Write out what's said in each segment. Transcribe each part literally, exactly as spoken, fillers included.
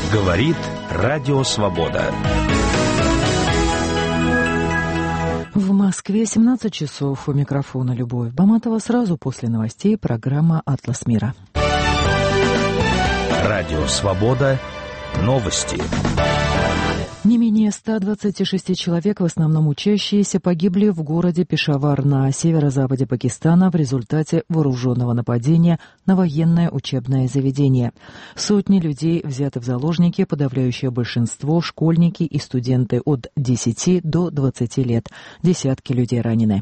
Говорит Радио Свобода. В Москве семнадцать часов. У микрофона Любовь Баматова. Сразу после новостей программа «Атлас мира». Радио Свобода. Новости. Не менее ста двадцати шести человек, в основном учащиеся, погибли в городе Пешавар на северо-западе Пакистана в результате вооруженного нападения на военное учебное заведение. Сотни людей взяты в заложники, подавляющее большинство — школьники и студенты от десяти до двадцати лет. Десятки людей ранены.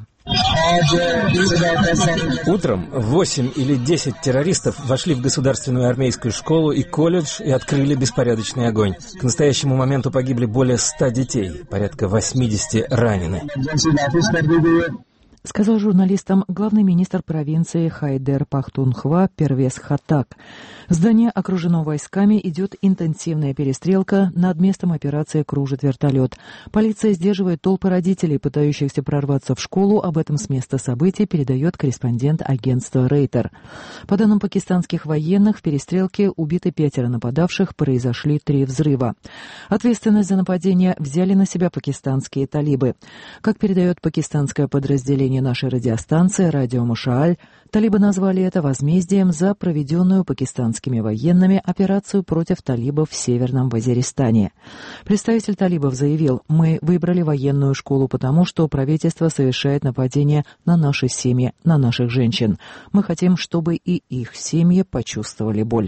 Утром восемь или десять террористов вошли в государственную армейскую школу и колледж и открыли беспорядочный огонь. К настоящему моменту погибли более ста детей, порядка восьмидесяти ранены. Сказал журналистам главный министр провинции Хайдер Пахтунхва Первес Хатак. Здание окружено войсками, идет интенсивная перестрелка, над местом операции кружит вертолет. Полиция сдерживает толпы родителей, пытающихся прорваться в школу. Об этом с места событий передает корреспондент агентства Рейтер. По данным пакистанских военных, в перестрелке убиты пятеро нападавших, произошли три взрыва. Ответственность за нападение взяли на себя пакистанские талибы. Как передает пакистанское подразделение нашей радиостанции «Радио Машааль», талибы назвали это возмездием за проведенную пакистанскими военными операцию против талибов в Северном Вазиристане. Представитель талибов заявил: «Мы выбрали военную школу потому, что правительство совершает нападения на наши семьи, на наших женщин. Мы хотим, чтобы и их семьи почувствовали боль».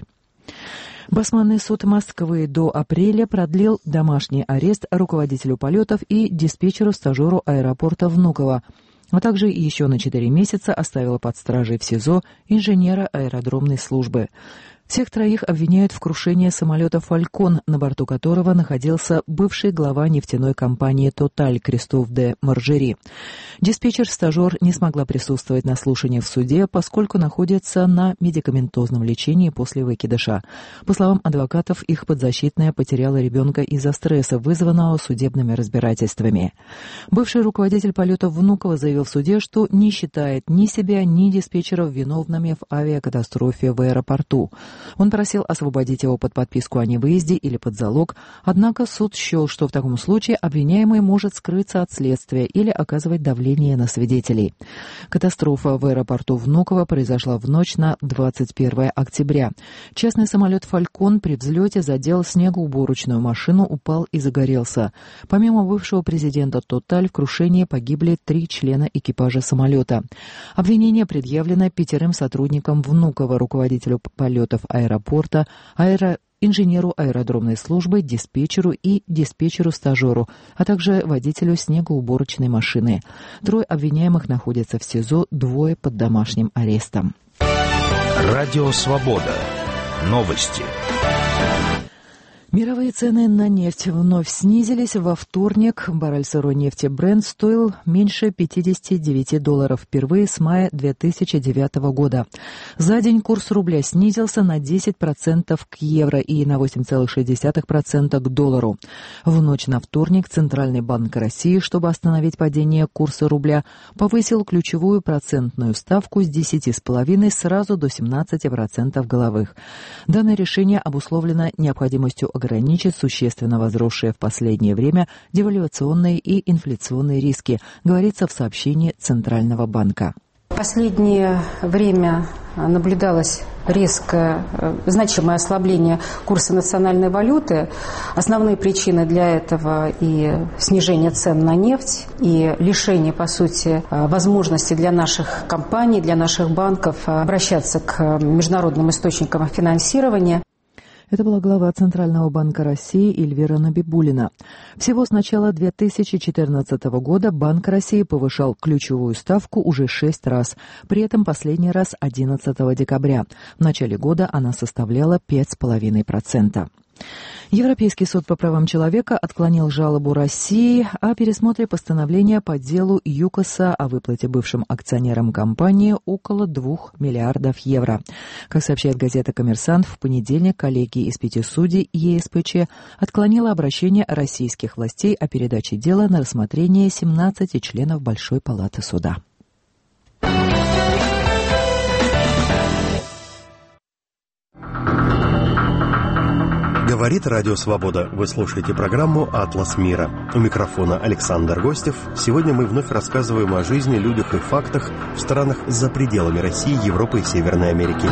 Басманный суд Москвы до апреля продлил домашний арест руководителю полетов и диспетчеру-стажеру аэропорта Внуково, а также еще на четыре месяца оставила под стражей в СИЗО инженера аэродромной службы. Всех троих обвиняют в крушении самолета «Фалькон», на борту которого находился бывший глава нефтяной компании «Тоталь» Кристоф де Маржери. Диспетчер-стажер не смогла присутствовать на слушании в суде, поскольку находится на медикаментозном лечении после выкидыша. По словам адвокатов, их подзащитная потеряла ребенка из-за стресса, вызванного судебными разбирательствами. Бывший руководитель полетов Внуково заявил в суде, что не считает ни себя, ни диспетчеров виновными в авиакатастрофе в аэропорту. Он просил освободить его под подписку о невыезде или под залог, однако суд счел, что в таком случае обвиняемый может скрыться от следствия или оказывать давление на свидетелей. Катастрофа в аэропорту Внуково произошла в ночь на двадцать первое октября. Частный самолет «Фалькон» при взлете задел снегоуборочную машину, упал и загорелся. Помимо бывшего президента «Тоталь», в крушении погибли три члена экипажа самолета. Обвинение предъявлено пятерым сотрудникам Внуково, руководителю полетов аэропорта, аэро... инженеру аэродромной службы, диспетчеру и диспетчеру-стажеру, а также водителю снегоуборочной машины. Трое обвиняемых находятся в СИЗО, двое под домашним арестом. Радио Свобода. Новости. Мировые цены на нефть вновь снизились. Во вторник баррель сырой нефти Brent стоил меньше пятидесяти девяти долларов впервые с мая две тысячи девятого года. За день курс рубля снизился на десять процентов к евро и на восемь целых шесть десятых процента к доллару. В ночь на вторник Центральный банк России, чтобы остановить падение курса рубля, повысил ключевую процентную ставку с десяти целых пяти десятых сразу до семнадцати процентов годовых. Данное решение обусловлено необходимостью ограничить существенно возросшие в последнее время девальвационные и инфляционные риски, говорится в сообщении Центрального банка. В последнее время наблюдалось резкое, значимое ослабление курса национальной валюты. Основные причины для этого и снижение цен на нефть, и лишение, по сути, возможности для наших компаний, для наших банков обращаться к международным источникам финансирования. Это была глава Центрального банка России Эльвира Набибуллина. Всего с начала две тысячи четырнадцатого года Банк России повышал ключевую ставку уже шесть раз, при этом последний раз одиннадцатого декабря. В начале года она составляла пять целых пять десятых процента. Европейский суд по правам человека отклонил жалобу России о пересмотре постановления по делу ЮКОСа о выплате бывшим акционерам компании около двух миллиардов евро. Как сообщает газета «Коммерсант», в понедельник коллегия из пяти судей ЕСПЧ отклонила обращение российских властей о передаче дела на рассмотрение семнадцати членов Большой палаты суда. Говорит Радио Свобода. Вы слушаете программу «Атлас мира». У микрофона Александр Гостев. Сегодня мы вновь рассказываем о жизни, людях и фактах в странах за пределами России, Европы и Северной Америки.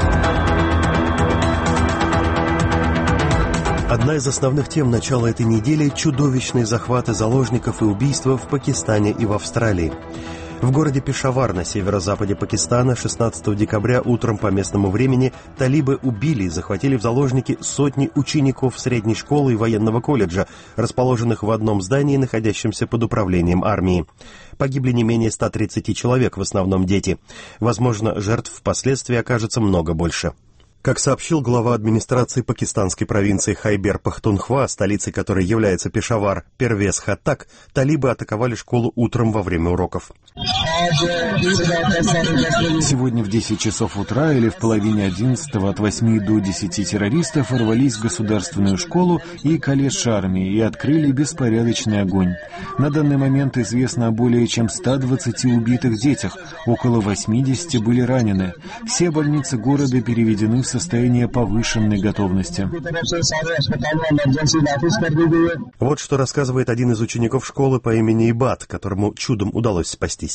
Одна из основных тем начала этой недели – чудовищные захваты заложников и убийства в Пакистане и в Австралии. В городе Пешавар на северо-западе Пакистана шестнадцатого декабря утром по местному времени талибы убили и захватили в заложники сотни учеников средней школы и военного колледжа, расположенных в одном здании, находящемся под управлением армии. Погибли не менее ста тридцати человек, в основном дети. Возможно, жертв впоследствии окажется много больше. Как сообщил глава администрации пакистанской провинции Хайбер-Пахтунхва, столицей которой является Пешавар, Первес Хаттак, талибы атаковали школу утром во время уроков. Сегодня в десять часов утра или в половине одиннадцатого от восьми до десяти террористов ворвались в государственную школу и колледж армии и открыли беспорядочный огонь. На данный момент известно о более чем ста двадцати убитых детях, около восьмидесяти были ранены. Все больницы города переведены в состояние повышенной готовности. Вот что рассказывает один из учеников школы по имени Ибад, которому чудом удалось спастись.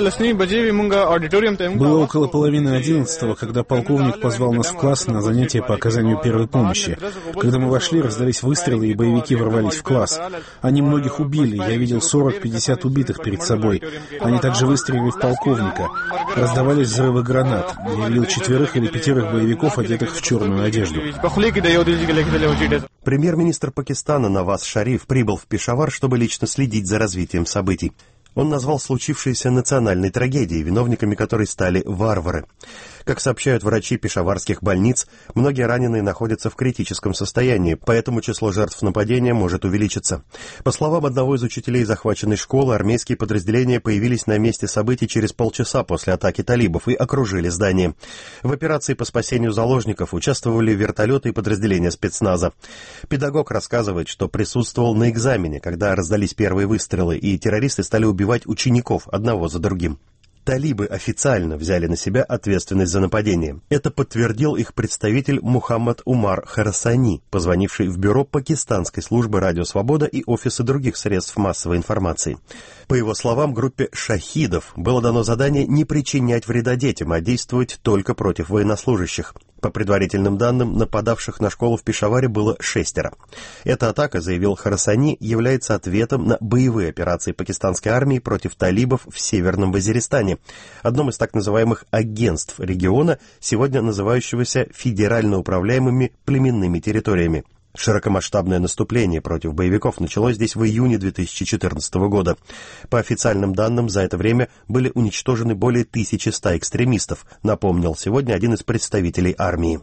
Было около половины одиннадцатого, когда полковник позвал нас в класс на занятие по оказанию первой помощи. Когда мы вошли, раздались выстрелы, и боевики ворвались в класс. Они многих убили, я видел сорок-пятьдесят убитых перед собой. Они также выстрелили в полковника. Раздавались взрывы гранат. Я видел четверых или пятерых боевиков, одетых в черную одежду. Премьер-министр Пакистана Наваз Шариф прибыл в Пешавар, чтобы лично следить за развитием событий. Он назвал случившееся национальной трагедией, виновниками которой стали варвары. Как сообщают врачи пешаварских больниц, многие раненые находятся в критическом состоянии, поэтому число жертв нападения может увеличиться. По словам одного из учителей захваченной школы, армейские подразделения появились на месте событий через полчаса после атаки талибов и окружили здание. В операции по спасению заложников участвовали вертолеты и подразделения спецназа. Педагог рассказывает, что присутствовал на экзамене, когда раздались первые выстрелы, и террористы стали убивать учеников одного за другим. Талибы официально взяли на себя ответственность за нападение. Это подтвердил их представитель Мухаммад Умар Харасани, позвонивший в бюро пакистанской службы «Радио Свобода» и офисы других средств массовой информации. По его словам, группе шахидов было дано задание не причинять вреда детям, а действовать только против военнослужащих. По предварительным данным, нападавших на школу в Пешаваре было шестеро. Эта атака, заявил Харасани, является ответом на боевые операции пакистанской армии против талибов в Северном Вазиристане, одном из так называемых агентств региона, сегодня называющегося федерально управляемыми племенными территориями. Широкомасштабное наступление против боевиков началось здесь в июне две тысячи четырнадцатого года. По официальным данным, за это время были уничтожены более тысячи ста экстремистов, напомнил сегодня один из представителей армии.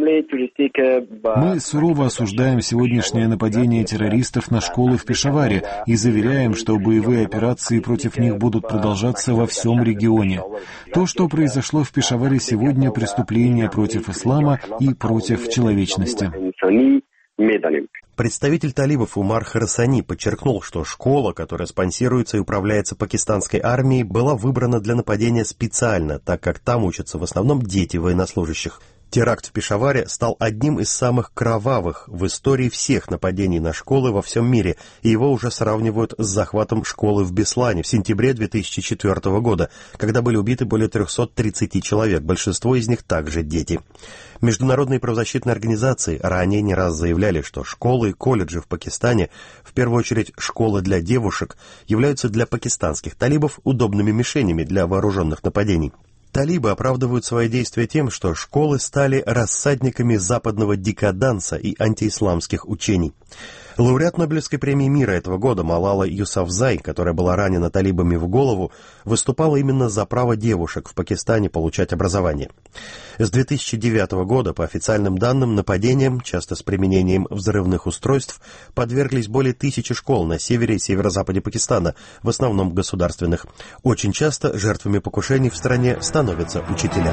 Мы сурово осуждаем сегодняшнее нападение террористов на школы в Пешаваре и заверяем, что боевые операции против них будут продолжаться во всем регионе. То, что произошло в Пешаваре сегодня, преступление против ислама и против человечности. Представитель талибов Умар Харасани подчеркнул, что школа, которая спонсируется и управляется пакистанской армией, была выбрана для нападения специально, так как там учатся в основном дети военнослужащих. Теракт в Пешаваре стал одним из самых кровавых в истории всех нападений на школы во всем мире, и его уже сравнивают с захватом школы в Беслане в сентябре две тысячи четвёртого года, когда были убиты более трехсот тридцати человек, большинство из них также дети. Международные правозащитные организации ранее не раз заявляли, что школы и колледжи в Пакистане, в первую очередь школы для девушек, являются для пакистанских талибов удобными мишенями для вооруженных нападений. Талибы оправдывают свои действия тем, что школы стали рассадниками западного декаданса и антиисламских учений. Лауреат Нобелевской премии мира этого года Малала Юсафзай, которая была ранена талибами в голову, выступала именно за право девушек в Пакистане получать образование. С две тысячи девятого года, по официальным данным, нападениям, часто с применением взрывных устройств, подверглись более тысячи школ на севере и северо-западе Пакистана, в основном государственных. Очень часто жертвами покушений в стране становятся учителя.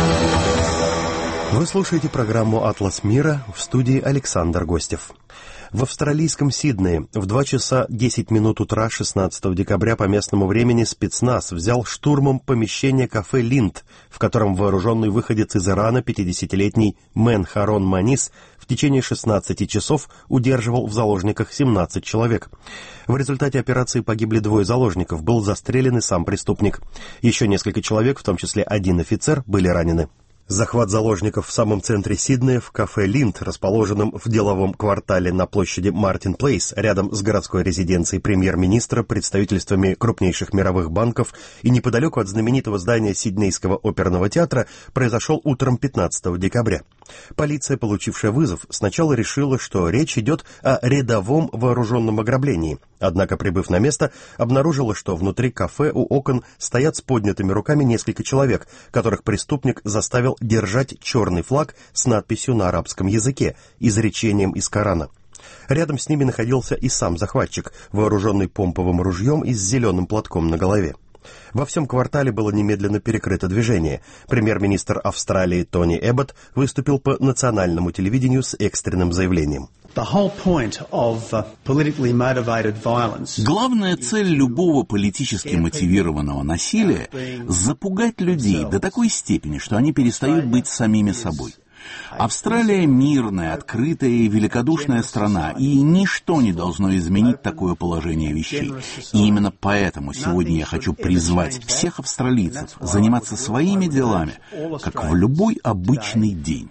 Вы слушаете программу «Атлас мира», в студии Александр Гостев. В австралийском Сиднее в два часа десять минут утра шестнадцатого декабря по местному времени спецназ взял штурмом помещение кафе «Линд», в котором вооруженный выходец из Ирана, пятидесятилетний Мен Харон Манис, в течение шестнадцати часов удерживал в заложниках семнадцать человек. В результате операции погибли двое заложников, был застрелен и сам преступник. Еще несколько человек, в том числе один офицер, были ранены. Захват заложников в самом центре Сиднея в кафе «Линд», расположенном в деловом квартале на площади Мартин Плейс, рядом с городской резиденцией премьер-министра, представительствами крупнейших мировых банков и неподалеку от знаменитого здания Сиднейского оперного театра, произошел утром пятнадцатого декабря. Полиция, получившая вызов, сначала решила, что речь идет о рядовом вооруженном ограблении. Однако, прибыв на место, обнаружила, что внутри кафе у окон стоят с поднятыми руками несколько человек, которых преступник заставил держать черный флаг с надписью на арабском языке, изречением из Корана. Рядом с ними находился и сам захватчик, вооруженный помповым ружьем и с зеленым платком на голове. Во всем квартале было немедленно перекрыто движение. Премьер-министр Австралии Тони Эбботт выступил по национальному телевидению с экстренным заявлением. Главная цель любого политически мотивированного насилия – запугать людей до такой степени, что они перестают быть самими собой. Австралия мирная, открытая и великодушная страна, и ничто не должно изменить такое положение вещей. И именно поэтому сегодня я хочу призвать всех австралийцев заниматься своими делами, как в любой обычный день.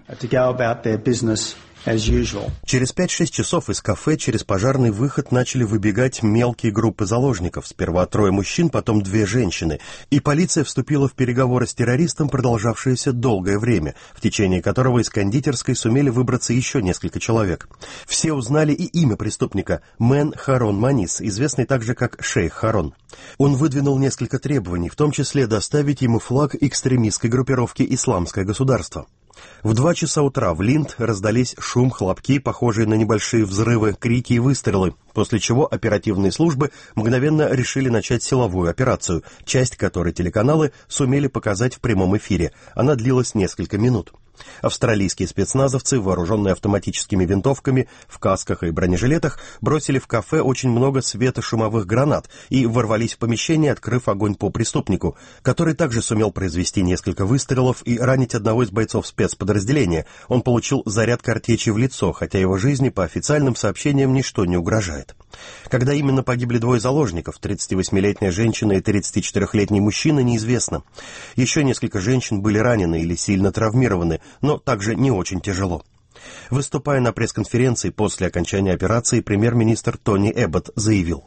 Через пять-шесть часов из кафе через пожарный выход начали выбегать мелкие группы заложников. Сперва трое мужчин, потом две женщины. И полиция вступила в переговоры с террористом, продолжавшиеся долгое время, в течение которого из кондитерской сумели выбраться еще несколько человек. Все узнали и имя преступника – Мен Харон Манис, известный также как Шейх Харон. Он выдвинул несколько требований, в том числе доставить ему флаг экстремистской группировки «Исламское государство». В два часа утра в Линд раздались шум, хлопки, похожие на небольшие взрывы, крики и выстрелы, после чего оперативные службы мгновенно решили начать силовую операцию, часть которой телеканалы сумели показать в прямом эфире. Она длилась несколько минут. Австралийские спецназовцы, вооруженные автоматическими винтовками, в касках и бронежилетах, бросили в кафе очень много светошумовых гранат и ворвались в помещение, открыв огонь по преступнику, который также сумел произвести несколько выстрелов и ранить одного из бойцов спецподразделения. Он получил заряд картечи в лицо, хотя его жизни по официальным сообщениям ничто не угрожает. Когда именно погибли двое заложников, тридцативосьмилетняя женщина и тридцатичетырехлетний мужчина, неизвестно. Еще несколько женщин были ранены или сильно травмированы, но также не очень тяжело. Выступая на пресс-конференции после окончания операции, премьер-министр Тони Эбботт заявил: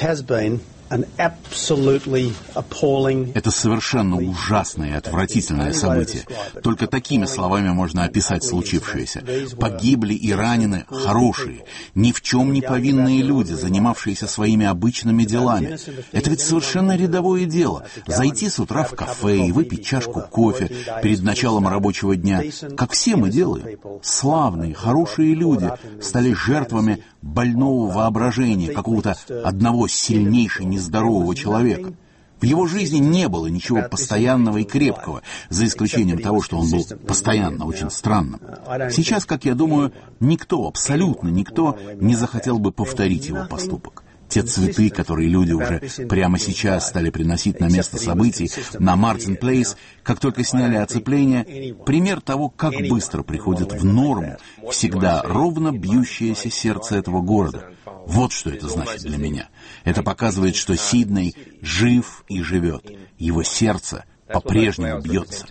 Это совершенно ужасное и отвратительное событие. Только такими словами можно описать случившееся. Погибли и ранены хорошие, ни в чем не повинные люди, занимавшиеся своими обычными делами. Это ведь совершенно рядовое дело. Зайти с утра в кафе и выпить чашку кофе перед началом рабочего дня, как все мы делаем. Славные, хорошие люди стали жертвами больного воображения какого-то одного сильнейшего, нездорового человека. В его жизни не было ничего постоянного и крепкого, за исключением того, что он был постоянно очень странным. Сейчас, как я думаю, никто, абсолютно никто не захотел бы повторить его поступок. Те цветы, которые люди уже прямо сейчас стали приносить на место событий, на Мартин Плейс, как только сняли оцепление, пример того, как быстро приходит в норму всегда ровно бьющееся сердце этого города. Вот что это значит для меня. Это показывает, что Сидней жив и живет. Его сердце по-прежнему бьется.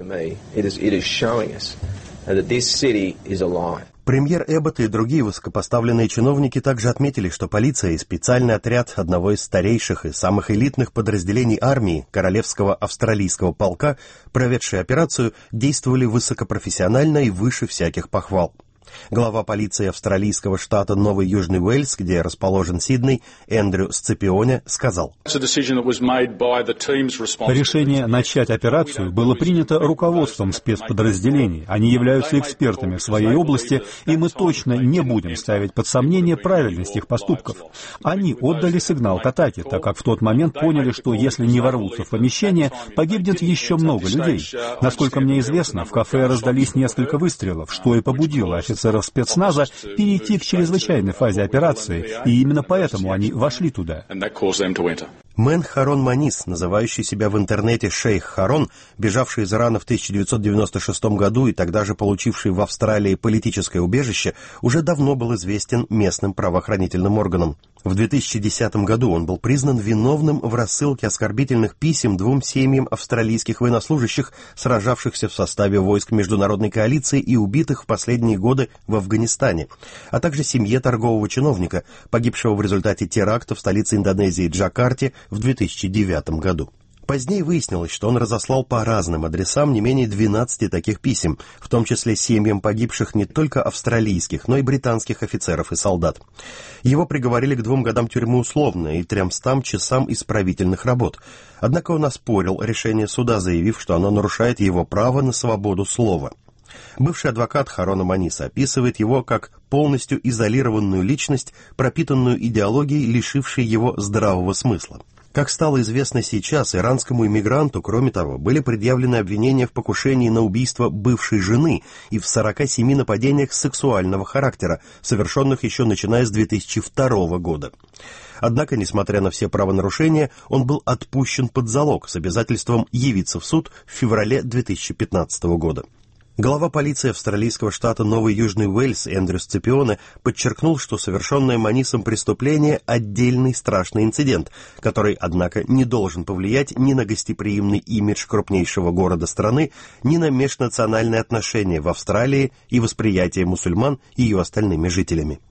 Премьер Эбботт и другие высокопоставленные чиновники также отметили, что полиция и специальный отряд одного из старейших и самых элитных подразделений армии, Королевского австралийского полка, проведшие операцию, действовали высокопрофессионально и выше всяких похвал. Глава полиции австралийского штата Новый Южный Уэльс, где расположен Сидней, Эндрю Сципионе, сказал: Решение начать операцию было принято руководством спецподразделений. Они являются экспертами в своей области, и мы точно не будем ставить под сомнение правильность их поступков. Они отдали сигнал к атаке, так как в тот момент поняли, что если не ворвутся в помещение, погибнет еще много людей. Насколько мне известно, в кафе раздались несколько выстрелов, что и побудило офицеров офицеров спецназа перейти к чрезвычайной фазе операции, и именно поэтому они вошли туда. Мэн Харон Манис, называющий себя в интернете Шейх Харон, бежавший из Ирана в тысяча девятьсот девяносто шестом году и тогда же получивший в Австралии политическое убежище, уже давно был известен местным правоохранительным органам. В две тысячи десятом году он был признан виновным в рассылке оскорбительных писем двум семьям австралийских военнослужащих, сражавшихся в составе войск международной коалиции и убитых в последние годы в Афганистане, а также семье торгового чиновника, погибшего в результате теракта в столице Индонезии Джакарте в две тысячи девятом году. Позднее выяснилось, что он разослал по разным адресам не менее двенадцати таких писем, в том числе семьям погибших не только австралийских, но и британских офицеров и солдат. Его приговорили к двум годам тюрьмы условно и тремстам часам исправительных работ. Однако он оспорил решение суда, заявив, что оно нарушает его право на свободу слова. Бывший адвокат Харона Маниса описывает его как полностью изолированную личность, пропитанную идеологией, лишившей его здравого смысла. Как стало известно сейчас, иранскому иммигранту, кроме того, были предъявлены обвинения в покушении на убийство бывшей жены и в сорока семи нападениях сексуального характера, совершенных еще начиная с две тысячи второго года. Однако, несмотря на все правонарушения, он был отпущен под залог с обязательством явиться в суд в феврале две тысячи пятнадцатого года. Глава полиции австралийского штата Новый Южный Уэльс Эндрю Сципионе подчеркнул, что совершенное Манисом преступление – отдельный страшный инцидент, который, однако, не должен повлиять ни на гостеприимный имидж крупнейшего города страны, ни на межнациональные отношения в Австралии и восприятие мусульман ее остальными жителями.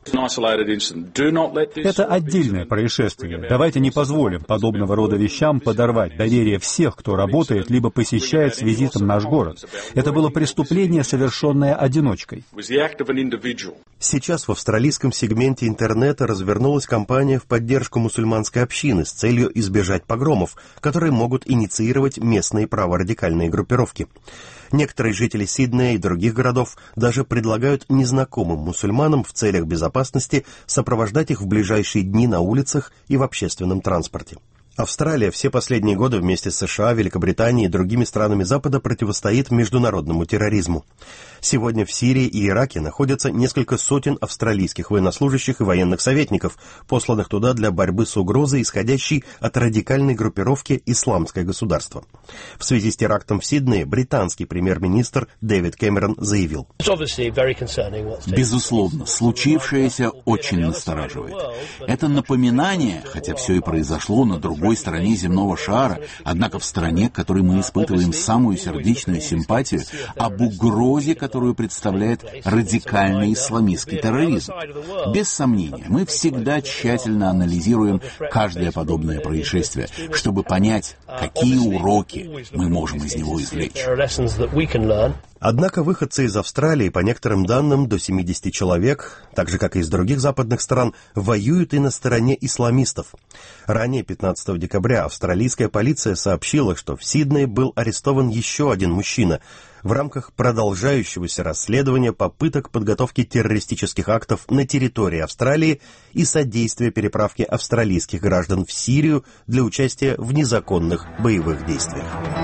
Это отдельное происшествие. Давайте не позволим подобного рода вещам подорвать доверие всех, кто работает либо посещает с визитом наш город. Это было преступление, совершенное одиночкой. Сейчас в австралийском сегменте интернета развернулась кампания в поддержку мусульманской общины с целью избежать погромов, которые могут инициировать местные праворадикальные группировки. Некоторые жители Сиднея и других городов даже предлагают незнакомым мусульманам в целях безопасности сопровождать их в ближайшие дни на улицах и в общественном транспорте. Австралия все последние годы вместе с США, Великобританией и другими странами Запада противостоит международному терроризму. Сегодня в Сирии и Ираке находятся несколько сотен австралийских военнослужащих и военных советников, посланных туда для борьбы с угрозой, исходящей от радикальной группировки «Исламское государство». В связи с терактом в Сиднее британский премьер-министр Дэвид Кэмерон заявил: «Безусловно, случившееся очень настораживает. Это напоминание, хотя все и произошло на другой стороне земного шара, однако в стране, к которой мы испытываем самую сердечную симпатию, об угрозе, которую представляет радикальный исламистский терроризм. Без сомнения, мы всегда тщательно анализируем каждое подобное происшествие, чтобы понять, какие уроки мы можем из него извлечь». Однако выходцы из Австралии, по некоторым данным, до семидесяти человек, так же, как и из других западных стран, воюют и на стороне исламистов. Ранее, пятнадцатого декабря, австралийская полиция сообщила, что в Сиднее был арестован еще один мужчина в рамках продолжающегося расследования попыток подготовки террористических актов на территории Австралии и содействия переправке австралийских граждан в Сирию для участия в незаконных боевых действиях.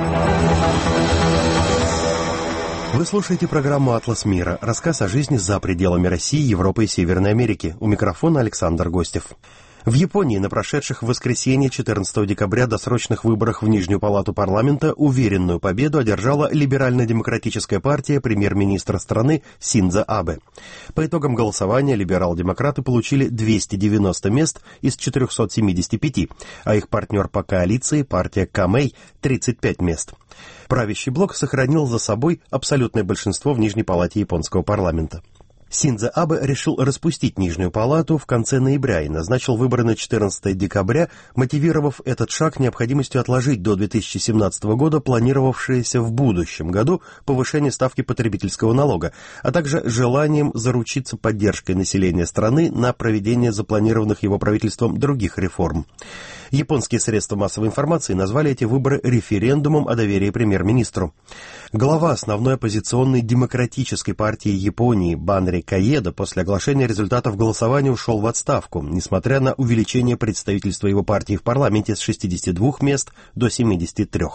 Вы слушаете программу «Атлас мира», рассказ о жизни за пределами России, Европы и Северной Америки. У микрофона Александр Гостев. В Японии на прошедших в воскресенье четырнадцатого декабря досрочных выборах в Нижнюю палату парламента уверенную победу одержала либерально-демократическая партия премьер-министра страны Синдзо Абе. По итогам голосования либерал-демократы получили двести девяносто мест из четырехсот семидесяти пяти, а их партнер по коалиции, партия Камэй, тридцать пять мест. Правящий блок сохранил за собой абсолютное большинство в Нижней палате японского парламента. Синдзо Абе решил распустить Нижнюю палату в конце ноября и назначил выборы на четырнадцатого декабря, мотивировав этот шаг необходимостью отложить до две тысячи семнадцатого года планировавшееся в будущем году повышение ставки потребительского налога, а также желанием заручиться поддержкой населения страны на проведение запланированных его правительством других реформ. Японские средства массовой информации назвали эти выборы референдумом о доверии премьер-министру. Глава основной оппозиционной демократической партии Японии Банри Каеда после оглашения результатов голосования ушел в отставку, несмотря на увеличение представительства его партии в парламенте с шестидесяти двух мест до семидесяти трёх.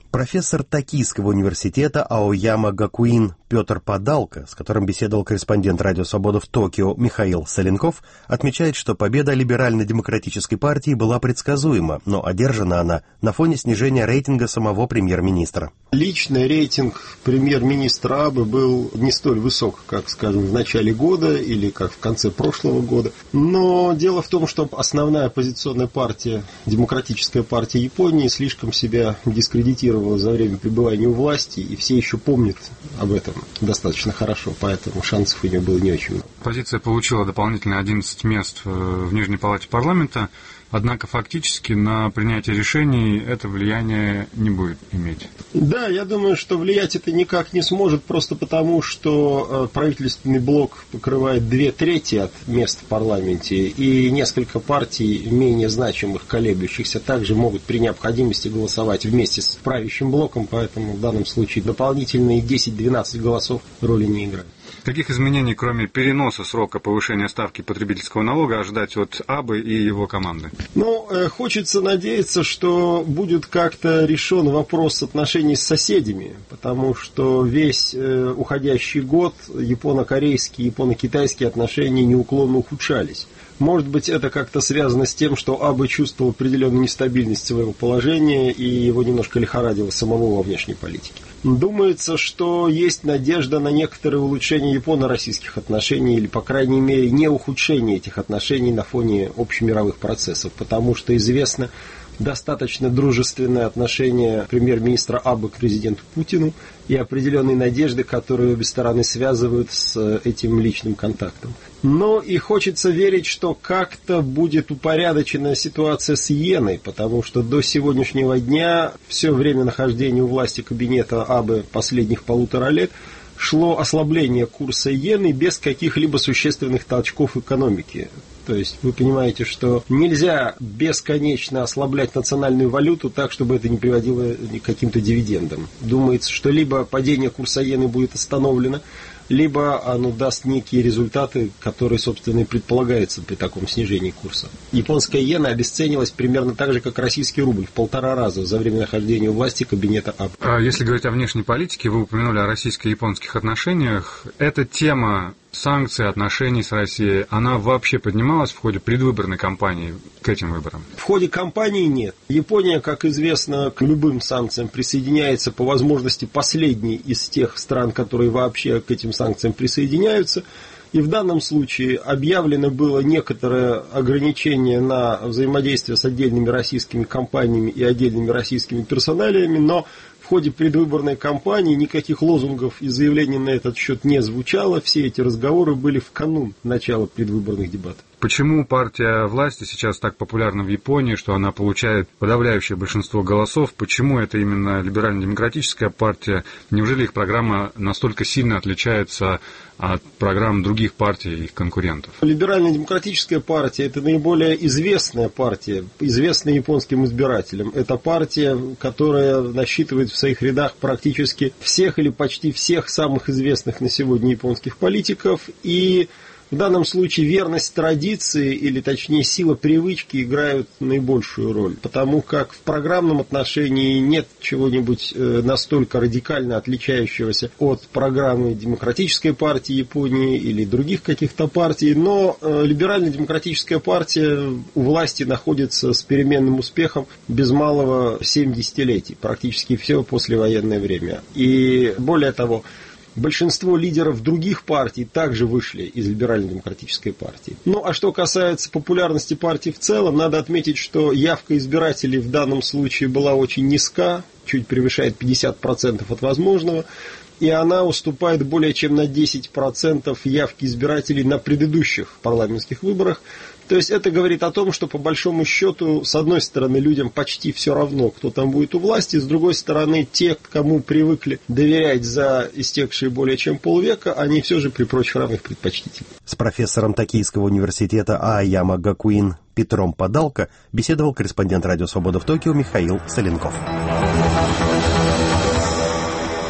Профессор Токийского университета Аояма Гакуин Петр Падалко, с которым беседовал корреспондент «Радио Свобода» в Токио Михаил Соленков, отмечает, что победа либерально-демократической партии была предсказуема, но одержана она на фоне снижения рейтинга самого премьер-министра. Личный рейтинг премьер-министра Абе был не столь высок, как, скажем, в начале года или как в конце прошлого года. Но дело в том, что основная оппозиционная партия, Демократическая партия Японии, слишком себя дискредитировала за время пребывания у власти, и все еще помнят об этом достаточно хорошо, поэтому шансов у нее было не очень много. Оппозиция получила дополнительные одиннадцать мест в Нижней палате парламента, однако фактически на принятие решений это влияние не будет иметь. Да, я думаю, что влиять это никак не сможет, просто потому, что правительственный блок покрывает две трети от мест в парламенте, и несколько партий, менее значимых, колеблющихся, также могут при необходимости голосовать вместе с правящим блоком, поэтому в данном случае дополнительные десять-двенадцать голосов роли не играют. Каких изменений, кроме переноса срока повышения ставки потребительского налога, ожидать от Абе и его команды? Ну, э, хочется надеяться, что будет как-то решен вопрос отношений с соседями, потому что весь э, уходящий год японо-корейские, японо-китайские отношения неуклонно ухудшались. Может быть, это как-то связано с тем, что Абе чувствовал определенную нестабильность своего положения и его немножко лихорадило самого во внешней политике. Думается, что есть надежда на некоторое улучшение японо-российских отношений или, по крайней мере, не ухудшение этих отношений на фоне общемировых процессов, потому что известно достаточно дружественное отношение премьер-министра Абе к президенту Путину и определенные надежды, которые обе стороны связывают с этим личным контактом. Но и хочется верить, что как-то будет упорядочена ситуация с иеной, потому что до сегодняшнего дня все время нахождения у власти кабинета Абе последних полутора лет шло ослабление курса иены без каких-либо существенных толчков экономики. То есть вы понимаете, что нельзя бесконечно ослаблять национальную валюту так, чтобы это не приводило к каким-то дивидендам. Думается, что либо падение курса иены будет остановлено, либо оно даст некие результаты, которые, собственно, и предполагаются при таком снижении курса. Японская иена обесценилась примерно так же, как российский рубль, в полтора раза за время нахождения у власти кабинета Абе. А если говорить о внешней политике, вы упомянули о российско-японских отношениях. Эта тема санкций, отношений с Россией, она вообще поднималась в ходе предвыборной кампании к этим выборам? В ходе кампании нет. Япония, как известно, к любым санкциям присоединяется по возможности последней из тех стран, которые вообще к этим санкциям присоединяются. И в данном случае объявлено было некоторое ограничение на взаимодействие с отдельными российскими компаниями и отдельными российскими персоналиями, но в ходе предвыборной кампании никаких лозунгов и заявлений на этот счет не звучало. Все эти разговоры были в канун начала предвыборных дебатов. Почему партия власти сейчас так популярна в Японии, что она получает подавляющее большинство голосов? Почему это именно либерально-демократическая партия? Неужели их программа настолько сильно отличается от программ других партий и их конкурентов? Либерально-демократическая партия – это наиболее известная партия, известная японским избирателям. Это партия, которая насчитывает в своих рядах практически всех или почти всех самых известных на сегодня японских политиков. И в данном случае верность традиции, или точнее сила привычки играют наибольшую роль, потому как в программном отношении нет чего-нибудь настолько радикально отличающегося от программы Демократической партии Японии или других каких-то партий, но либерально-демократическая партия у власти находится с переменным успехом без малого семь десятилетий, практически все послевоенное время. И более того, большинство лидеров других партий также вышли из либерально-демократической партии. Ну, а что касается популярности партии в целом, надо отметить, что явка избирателей в данном случае была очень низка, чуть превышает пятьдесят процентов от возможного, и она уступает более чем на десять процентов явки избирателей на предыдущих парламентских выборах. То есть это говорит о том, что по большому счету, с одной стороны, людям почти все равно, кто там будет у власти, с другой стороны, те, кому привыкли доверять за истекшие более чем полвека, они все же при прочих равных предпочтительны. С профессором Токийского университета Аояма Гакуин Петром Падалко беседовал корреспондент «Радио Свобода» в Токио Михаил Соленков.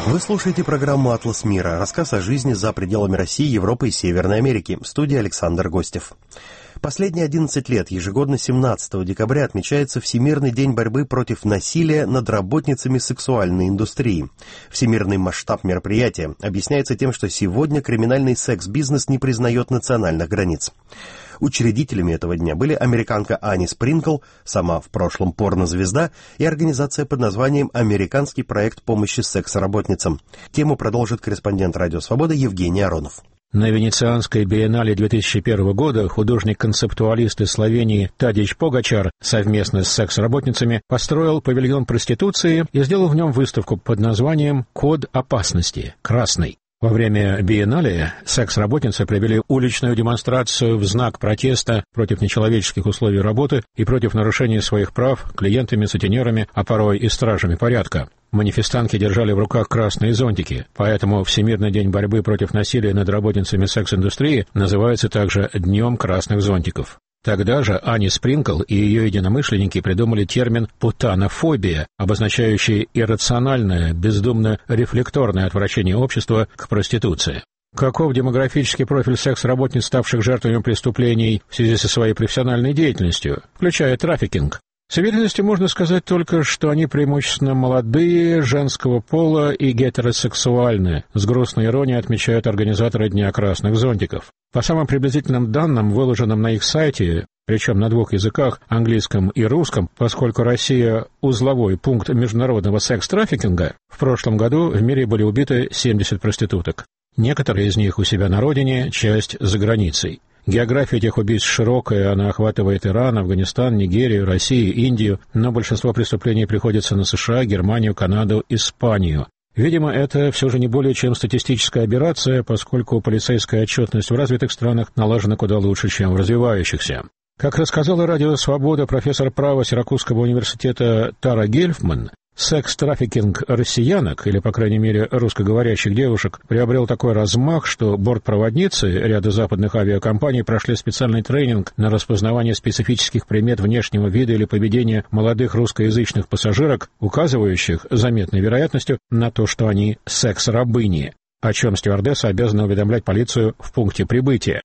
Вы слушаете программу «Атлас мира», рассказ о жизни за пределами России, Европы и Северной Америки. В студии Александр Гостев. Последние одиннадцать лет, ежегодно семнадцатого декабря, отмечается Всемирный день борьбы против насилия над работницами сексуальной индустрии. Всемирный масштаб мероприятия объясняется тем, что сегодня криминальный секс-бизнес не признает национальных границ. Учредителями этого дня были американка Ани Спринкл, сама в прошлом порнозвезда, и организация под названием «Американский проект помощи секс-работницам». Тему продолжит корреспондент «Радио Свобода» Евгений Аронов. На Венецианской биеннале две тысячи первого года художник-концептуалист из Словении Тадич Погачар совместно с секс-работницами построил павильон проституции и сделал в нем выставку под названием «Код опасности. Красный». Во время биеннале секс-работницы провели уличную демонстрацию в знак протеста против нечеловеческих условий работы и против нарушения своих прав клиентами, сутенерами, а порой и стражами порядка. Манифестантки держали в руках красные зонтики, поэтому Всемирный день борьбы против насилия над работницами секс-индустрии называется также «Днем красных зонтиков». Тогда же Ани Спринкл и ее единомышленники придумали термин «путанофобия», обозначающий иррациональное, бездумно-рефлекторное отвращение общества к проституции. Каков демографический профиль секс-работниц, ставших жертвами преступлений в связи со своей профессиональной деятельностью, включая трафикинг? С уверенностью можно сказать только, что они преимущественно молодые, женского пола и гетеросексуальные, с грустной иронией отмечают организаторы Дня красных зонтиков. По самым приблизительным данным, выложенным на их сайте, причем на двух языках, английском и русском, поскольку Россия – узловой пункт международного секс-трафикинга, в прошлом году в мире были убиты семьдесят проституток. Некоторые из них у себя на родине, часть за границей. География этих убийств широкая, она охватывает Иран, Афганистан, Нигерию, Россию, Индию, но большинство преступлений приходится на США, Германию, Канаду, Испанию. Видимо, это все же не более чем статистическая аберрация, поскольку полицейская отчетность в развитых странах налажена куда лучше, чем в развивающихся. Как рассказала «Радио Свобода» профессор права Сиракузского университета Тара Гельфман, секс-трафикинг россиянок, или, по крайней мере, русскоговорящих девушек, приобрел такой размах, что бортпроводницы ряда западных авиакомпаний прошли специальный тренинг на распознавание специфических примет внешнего вида или поведения молодых русскоязычных пассажирок, указывающих заметной вероятностью на то, что они секс-рабыни, о чем стюардесса обязана уведомлять полицию в пункте прибытия.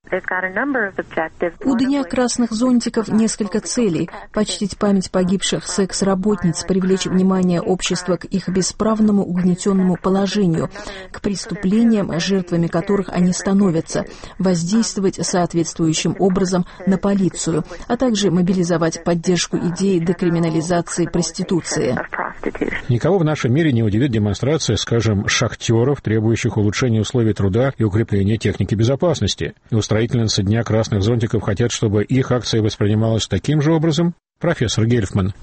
У Дня красных зонтиков несколько целей: почтить память погибших секс-работниц, привлечь внимание общества к их бесправному угнетенному положению, к преступлениям, жертвами которых они становятся, воздействовать соответствующим образом на полицию, а также мобилизовать поддержку идеи декриминализации проституции. Никого в нашем мире не удивит демонстрация, скажем, шахтеров, требующих улучшения условий труда и укрепления техники безопасности. И устроительницы Дня красных зонтиков хотят, чтобы их акция воспринималась таким же образом? Профессор Гельфман.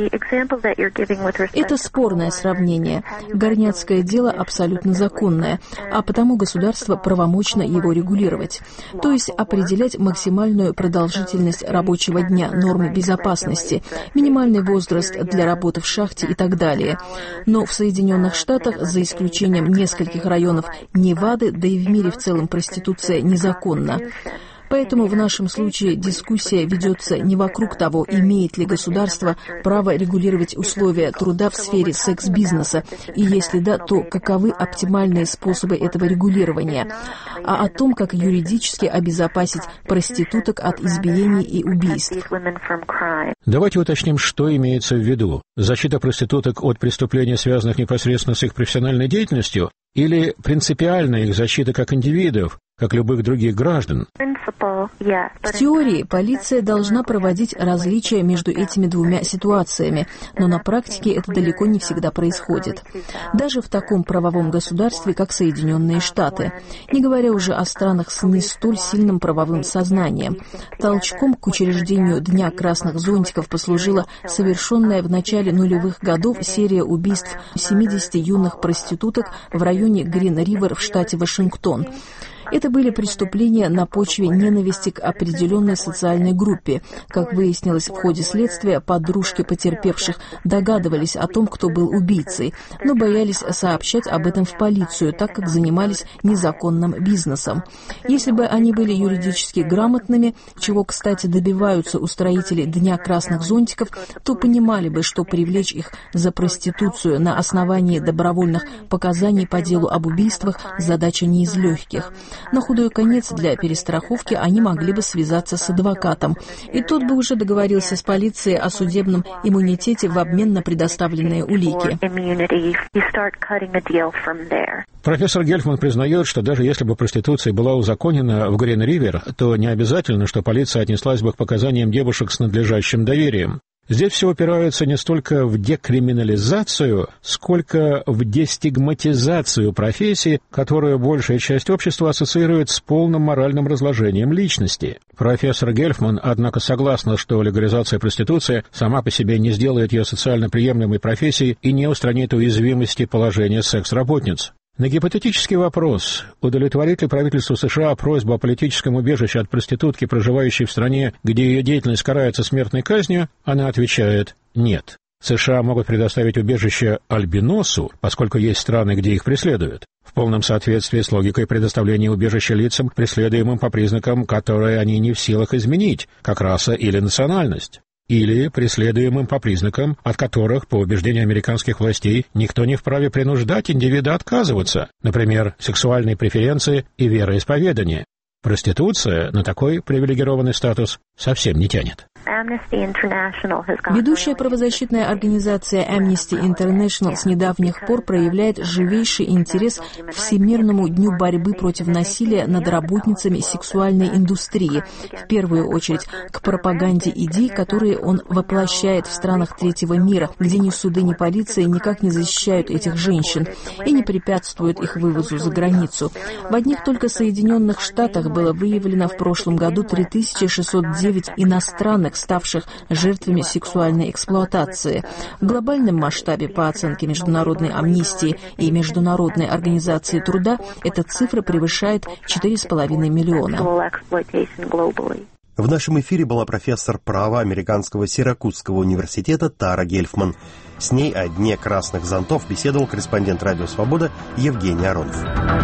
Это спорное сравнение. Горняцкое дело абсолютно законное, а потому государство правомочно его регулировать. То есть определять максимальную продолжительность рабочего дня, нормы безопасности, минимальный возраст для работы в шахте и так далее. Но в Соединенных Штатах, за исключением нескольких районов Невады, да и в мире в целом проституция незаконна. Поэтому в нашем случае дискуссия ведется не вокруг того, имеет ли государство право регулировать условия труда в сфере секс-бизнеса, и если да, то каковы оптимальные способы этого регулирования, а о том, как юридически обезопасить проституток от избиений и убийств. Давайте уточним, что имеется в виду. Защита проституток от преступлений, связанных непосредственно с их профессиональной деятельностью, или принципиальная их защита как индивидов, как любых других граждан? В теории полиция должна проводить различия между этими двумя ситуациями, но на практике это далеко не всегда происходит. Даже в таком правовом государстве, как Соединенные Штаты, не говоря уже о странах с не столь сильным правовым сознанием. Толчком к учреждению Дня красных зонтиков послужила совершенная в начале нулевых годов серия убийств семидесяти юных проституток в районе Грин-Ривер в штате Вашингтон. Это были преступления на почве ненависти к определенной социальной группе. Как выяснилось в ходе следствия, подружки потерпевших догадывались о том, кто был убийцей, но боялись сообщать об этом в полицию, так как занимались незаконным бизнесом. Если бы они были юридически грамотными, чего, кстати, добиваются устроители Дня красных зонтиков, то понимали бы, что привлечь их за проституцию на основании добровольных показаний по делу об убийствах задача не из легких. На худой конец для перестраховки они могли бы связаться с адвокатом, и тот бы уже договорился с полицией о судебном иммунитете в обмен на предоставленные улики. Профессор Гельфман признает, что даже если бы проституция была узаконена в Грин-Ривер, то не обязательно, что полиция отнеслась бы к показаниям девушек с надлежащим доверием. Здесь все упирается не столько в декриминализацию, сколько в дестигматизацию профессии, которую большая часть общества ассоциирует с полным моральным разложением личности. Профессор Гельфман, однако, согласна, что легализация проституции сама по себе не сделает ее социально приемлемой профессией и не устранит уязвимости положения секс-работниц. На гипотетический вопрос, удовлетворит ли правительство США просьбу о политическом убежище от проститутки, проживающей в стране, где ее деятельность карается смертной казнью, она отвечает «нет». США могут предоставить убежище альбиносу, поскольку есть страны, где их преследуют, в полном соответствии с логикой предоставления убежища лицам, преследуемым по признакам, которые они не в силах изменить, как раса или национальность. Или преследуемым по признакам, от которых, по убеждению американских властей, никто не вправе принуждать индивида отказываться, например, сексуальные преференции и вероисповедание. Проституция на такой привилегированный статус совсем не тянет. Ведущая правозащитная организация Amnesty International с недавних пор проявляет живейший интерес к Всемирному дню борьбы против насилия над работницами сексуальной индустрии, в первую очередь к пропаганде идей, которые он воплощает в странах третьего мира, где ни суды, ни полиция никак не защищают этих женщин и не препятствуют их вывозу за границу. В одних только Соединенных Штатах было выявлено в прошлом году три тысячи шестьсот девять иностранных, ставших жертвами сексуальной эксплуатации. В глобальном масштабе, по оценке Международной амнистии и Международной организации труда, эта цифра превышает четыре с половиной миллиона. В нашем эфире была профессор права Американского Сиракузского университета Тара Гельфман. С ней о Дне красных зонтов беседовал корреспондент «Радио Свобода» Евгений Аронов.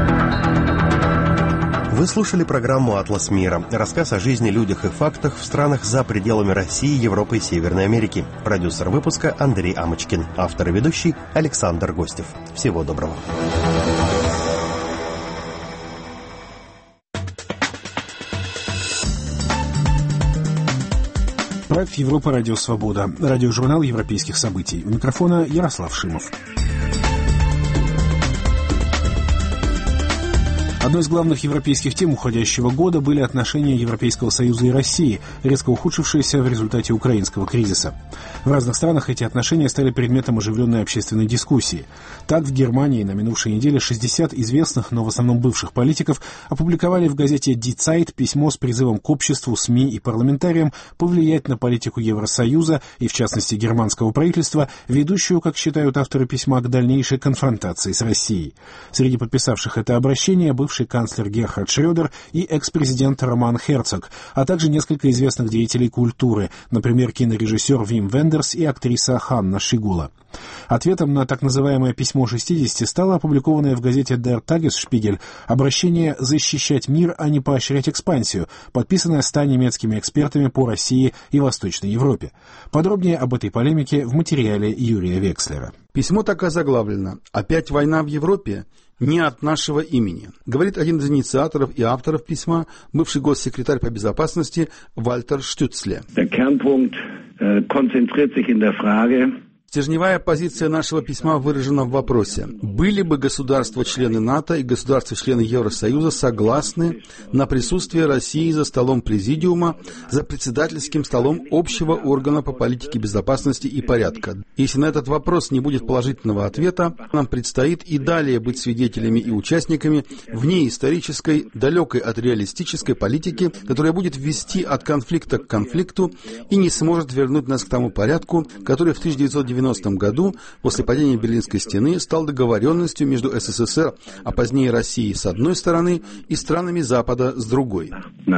Вы слушали программу «Атлас мира». Рассказ о жизни, людях и фактах в странах за пределами России, Европы и Северной Америки. Продюсер выпуска Андрей Амочкин. Автор и ведущий Александр Гостев. Всего доброго. Проект Европа Радио Свобода. Радиожурнал европейских событий. У микрофона Ярослав Шимов. Одной из главных европейских тем уходящего года были отношения Европейского Союза и России, резко ухудшившиеся в результате украинского кризиса. В разных странах эти отношения стали предметом оживленной общественной дискуссии. Так, в Германии на минувшей неделе шестьдесят известных, но в основном бывших политиков опубликовали в газете Die Zeit письмо с призывом к обществу, СМИ и парламентариям повлиять на политику Евросоюза и, в частности, германского правительства, ведущую, как считают авторы письма, к дальнейшей конфронтации с Россией. Среди подписавших это обращение бывший канцлер Герхард Шрёдер и экс-президент Роман Херцог, а также несколько известных деятелей культуры, например, кинорежиссер Вим Вендерс и актриса Ханна Шигула. Ответом на так называемое «Письмо шестидесяти» стало опубликованное в газете Der Tagesspiegel обращение «Защищать мир, а не поощрять экспансию», подписанное ста немецкими экспертами по России и Восточной Европе. Подробнее об этой полемике в материале Юрия Векслера. Письмо так озаглавлено «Опять война в Европе? Не от нашего имени», говорит один из инициаторов и авторов письма, бывший госсекретарь по безопасности Вальтер Штюцле. Der Kernpunkt äh, konzentriert sich in der Frage, Стержневая позиция нашего письма выражена в вопросе: были бы государства-члены НАТО и государства-члены Евросоюза согласны на присутствие России за столом Президиума, за председательским столом общего органа по политике безопасности и порядка? Если на этот вопрос не будет положительного ответа, нам предстоит и далее быть свидетелями и участниками внеисторической, далекой от реалистической политики, которая будет вести от конфликта к конфликту и не сможет вернуть нас к тому порядку, который в тысяча девятьсот девяносто девяностом году, после падения Берлинской стены, стал договоренностью между СССР, а позднее Россией с одной стороны и странами Запада с другой.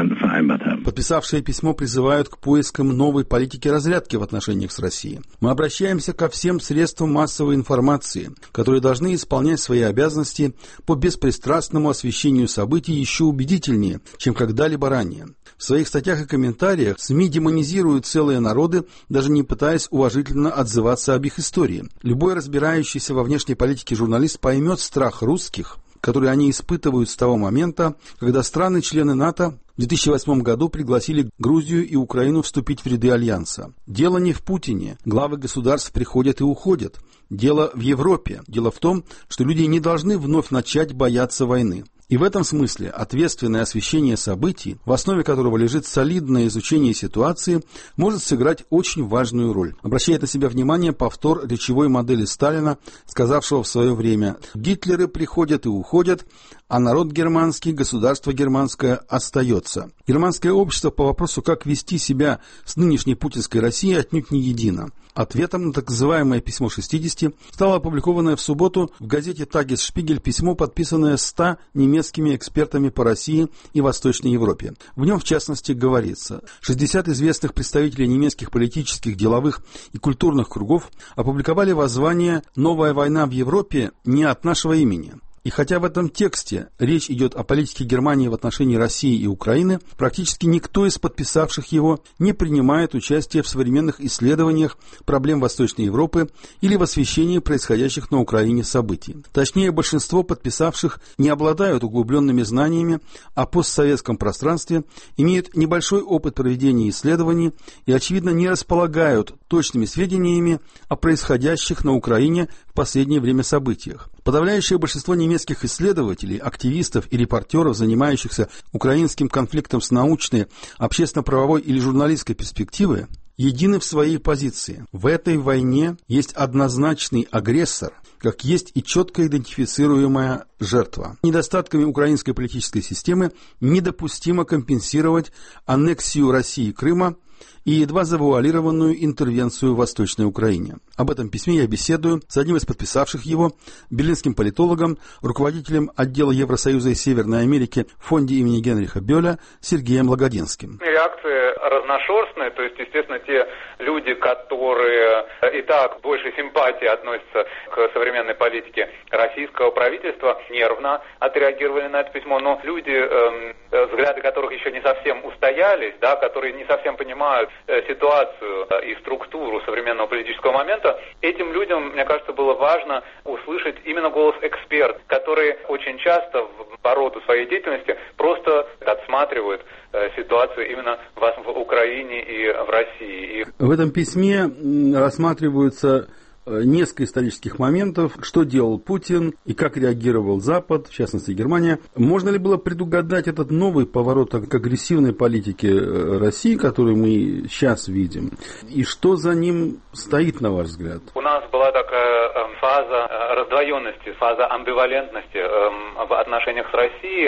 Подписавшие письмо призывают к поискам новой политики разрядки в отношениях с Россией. Мы обращаемся ко всем средствам массовой информации, которые должны исполнять свои обязанности по беспристрастному освещению событий еще убедительнее, чем когда-либо ранее. В своих статьях и комментариях СМИ демонизируют целые народы, даже не пытаясь уважительно отзываться об их истории. Любой разбирающийся во внешней политике журналист поймет страх русских, который они испытывают с того момента, когда страны-члены НАТО в две тысячи восьмом году пригласили Грузию и Украину вступить в ряды Альянса. Дело не в Путине. Главы государств приходят и уходят. Дело в Европе. Дело в том, что люди не должны вновь начать бояться войны. И в этом смысле ответственное освещение событий, в основе которого лежит солидное изучение ситуации, может сыграть очень важную роль. Обращает на себя внимание повтор речевой модели Сталина, сказавшего в свое время: «Гитлеры приходят и уходят, а народ германский, государство германское остается». Германское общество по вопросу, как вести себя с нынешней путинской Россией, отнюдь не едино. Ответом на так называемое письмо шестидесяти стало опубликованное в субботу в газете «Тагес-Шпигель» письмо, подписанное ста немецкими экспертами по России и Восточной Европе. В нем, в частности, говорится: шестьдесят известных представителей немецких политических, деловых и культурных кругов опубликовали воззвание «Новая война в Европе не от нашего имени». И хотя в этом тексте речь идет о политике Германии в отношении России и Украины, практически никто из подписавших его не принимает участие в современных исследованиях проблем Восточной Европы или в освещении происходящих на Украине событий. Точнее, большинство подписавших не обладают углубленными знаниями о постсоветском пространстве, имеют небольшой опыт проведения исследований и, очевидно, не располагают точными сведениями о происходящих на Украине в последнее время событиях. Подавляющее большинство немецких исследователей, активистов и репортеров, занимающихся украинским конфликтом с научной, общественно-правовой или журналистской перспективы, едины в своей позиции. В этой войне есть однозначный агрессор, как есть и четко идентифицируемая жертва. Недостатками украинской политической системы недопустимо компенсировать аннексию России Крыма и едва завуалированную интервенцию в Восточной Украине. Об этом письме я беседую с одним из подписавших его, берлинским политологом, руководителем отдела Евросоюза и Северной Америки в фонде имени Генриха Бёля Сергеем Лагодинским. Реакции разношерстные, то есть, естественно, те люди, которые и так больше симпатии относятся к современной политике российского правительства, нервно отреагировали на это письмо, но люди, эм, взгляды которых еще не совсем устоялись, да, которые не совсем понимают ситуацию и структуру современного политического момента, этим людям, мне кажется, было важно услышать именно голос эксперт, которые очень часто по роду своей деятельности просто отсматривают ситуацию именно в Украине и в России. В этом письме рассматриваются несколько исторических моментов, что делал Путин и как реагировал Запад, в частности Германия. Можно ли было предугадать этот новый поворот к агрессивной политике России, который мы сейчас видим? И что за ним стоит, на ваш взгляд? У нас была такая фаза раздвоенности, фаза амбивалентности в отношениях с Россией,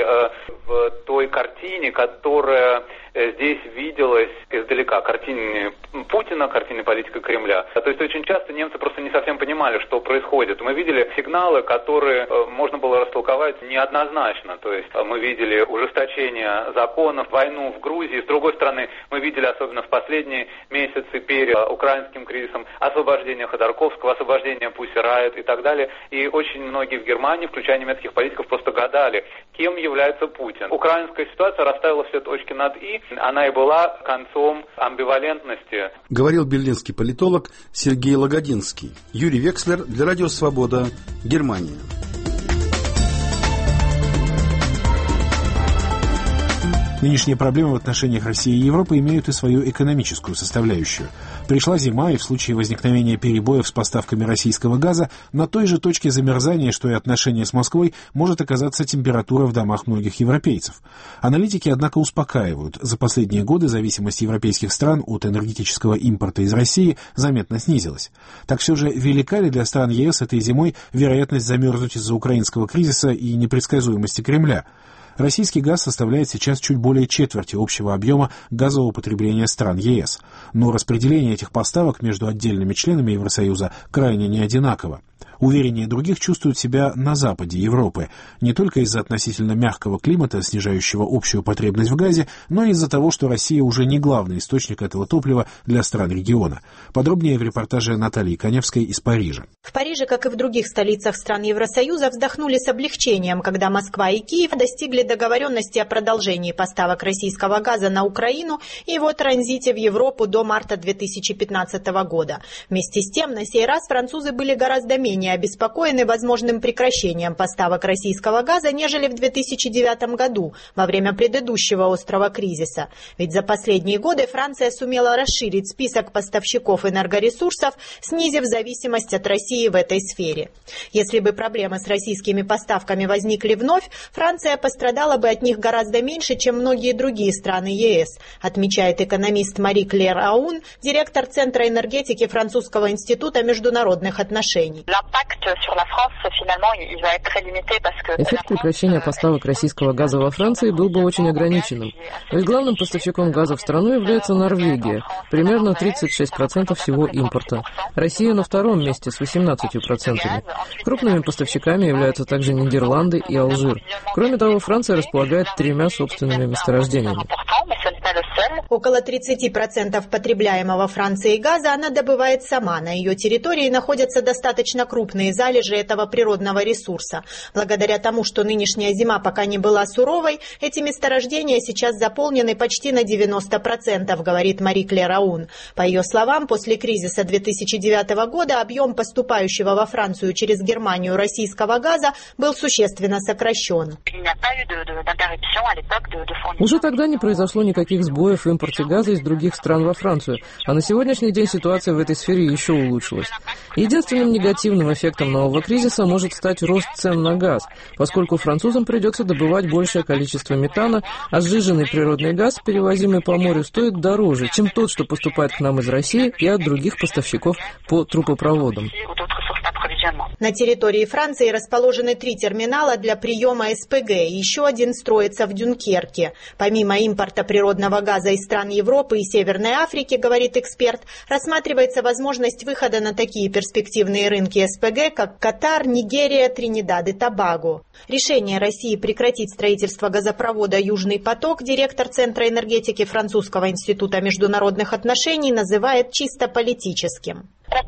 в той картине, которая здесь виделась издалека, картине Путина, картине политика Кремля. То есть очень часто немцы просто не совсем понимали, что происходит. Мы видели сигналы, которые можно было растолковать неоднозначно. То есть мы видели ужесточение законов, войну в Грузии. С другой стороны, мы видели, особенно в последние месяцы перед украинским кризисом, освобождение Ходорковского, освобождение Пусси Райт и так далее. И очень многие в Германии, включая немецких политиков, просто гадали, кем является Путин. Украинская ситуация расставила все точки над «и». Она и была концом амбивалентности. Говорил берлинский политолог Сергей Лагодинский. Юрий Векслер для Радио Свобода, Германия. Нынешние проблемы в отношениях России и Европы имеют и свою экономическую составляющую. Пришла зима, и в случае возникновения перебоев с поставками российского газа на той же точке замерзания, что и отношения с Москвой, может оказаться температура в домах многих европейцев. Аналитики, однако, успокаивают. За последние годы зависимость европейских стран от энергетического импорта из России заметно снизилась. Так все же, велика ли для стран ЕС этой зимой вероятность замерзнуть из-за украинского кризиса и непредсказуемости Кремля? Российский газ составляет сейчас чуть более четверти общего объема газового потребления стран ЕС, но распределение этих поставок между отдельными членами Евросоюза крайне неодинаково. Увереннее других чувствуют себя на западе Европы, не только из-за относительно мягкого климата, снижающего общую потребность в газе, но и из-за того, что Россия уже не главный источник этого топлива для стран региона. Подробнее в репортаже Натальи Коневской из Парижа. В Париже, как и в других столицах стран Евросоюза, вздохнули с облегчением, когда Москва и Киев достигли договоренности о продолжении поставок российского газа на Украину и его транзите в Европу до марта две тысячи пятнадцатого года. Вместе с тем, на сей раз французы были гораздо менее обеспокоены возможным прекращением поставок российского газа, нежели в две тысячи девятом году, во время предыдущего острого кризиса. Ведь за последние годы Франция сумела расширить список поставщиков энергоресурсов, снизив зависимость от России в этой сфере. Если бы проблемы с российскими поставками возникли вновь, Франция пострадала бы от них гораздо меньше, чем многие другие страны ЕС, отмечает экономист Мари Клер Аун, директор Центра энергетики Французского института международных отношений. Эффект прекращения поставок российского газа во Франции был бы очень ограниченным. Ведь главным поставщиком газа в страну является Норвегия, примерно тридцать шесть процентов всего импорта. Россия на втором месте с восемнадцатью процентами. Крупными поставщиками являются также Нидерланды и Алжир. Кроме того, Франция располагает тремя собственными месторождениями. Около тридцати процентов потребляемого Францией газа она добывает сама. На ее территории находятся достаточно крупные залежи этого природного ресурса. Благодаря тому, что нынешняя зима пока не была суровой, эти месторождения сейчас заполнены почти на девяносто процентов, говорит Мари Клер Аун. По ее словам, после кризиса две тысячи девятого года объем поступающего во Францию через Германию российского газа был существенно сокращен. Уже тогда не произошло никаких сбоев в импорте газа из других стран во Францию, а на сегодняшний день ситуация в этой сфере еще улучшилась. Единственным негативным эффектом нового кризиса может стать рост цен на газ, поскольку французам придется добывать большее количество метана, а сжиженный природный газ, перевозимый по морю, стоит дороже, чем тот, что поступает к нам из России и от других поставщиков по трубопроводам. На территории Франции расположены три терминала для приема СПГ, и еще один строится в Дюнкерке. Помимо импорта природного газа из стран Европы и Северной Африки, говорит эксперт, рассматривается возможность выхода на такие перспективные рынки СПГ, как Катар, Нигерия, Тринидад и Тобаго. Решение России прекратить строительство газопровода «Южный поток» директор Центра энергетики Французского института международных отношений называет чисто политическим.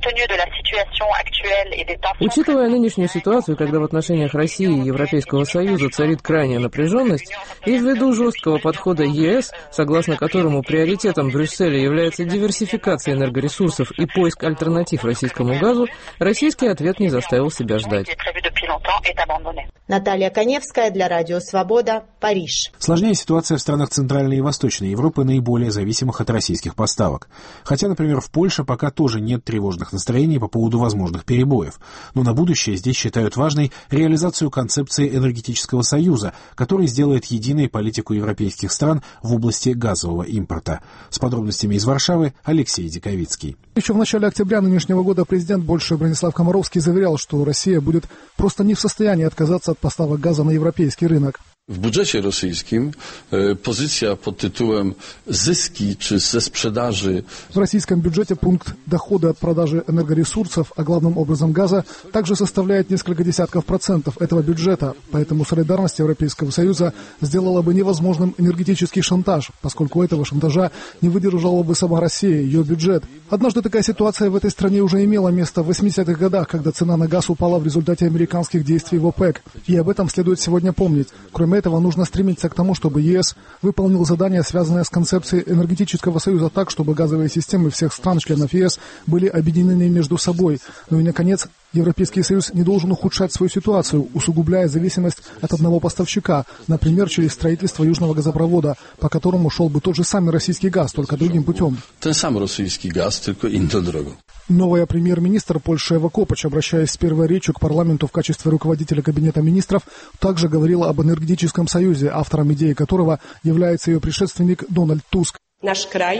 Учитывая нынешнюю ситуацию, когда в отношениях России и Европейского Союза царит крайняя напряженность, и ввиду жесткого подхода ЕС, согласно которому приоритетом Брюсселя является диверсификация энергоресурсов и поиск альтернатив российскому газу, российский ответ не заставил себя ждать. Наталья Коневская для Радио Свобода, Париж. Сложнее ситуация в странах Центральной и Восточной Европы, наиболее зависимых от российских поставок. Хотя, например, в Польше пока тоже нет тревожных настроений по поводу возможных перебоев. Но на будущее здесь считают важной реализацию концепции энергетического союза, который сделает единой политику европейских стран в области газового импорта. С подробностями из Варшавы Алексей Диковицкий. Еще в начале октября нынешнего года президент Польши Бронислав Комаровский заверял, что Россия будет просто не в состоянии отказаться от поставок газа на европейский рынок. W budżecie rosyjskim pozycja pod tytułem zyski czy ze sprzedaży. В российском бюджете пункт доходы от продажи энергоресурсов, а главным образом газа, также составляет несколько десятков процентов этого бюджета. Поэтому солидарность Европейского Союза сделала бы невозможным энергетический шантаж, поскольку этого шантажа не выдержала бы сама Россия, ее бюджет. Однажды такая ситуация в этой стране уже имела место в восьмидесятых годах, когда цена на газ упала в результате американских действий в ОПЕК. И об этом следует сегодня помнить. Кроме этого, нужно стремиться к тому, чтобы ЕС выполнил задание, связанное с концепцией энергетического союза так, чтобы газовые системы всех стран-членов ЕС были объединены между собой. Ну и, наконец, Европейский Союз не должен ухудшать свою ситуацию, усугубляя зависимость от одного поставщика, например, через строительство южного газопровода, по которому шел бы тот же самый российский газ, только другим путем. Ten sam rosyjski gaz, tylko inną drogą. Новая премьер-министр Польши Эва Копач, обращаясь с первой речью к парламенту в качестве руководителя Кабинета министров, также говорила об энергетическом союзе, автором идеи которого является ее предшественник Дональд Туск. Наш край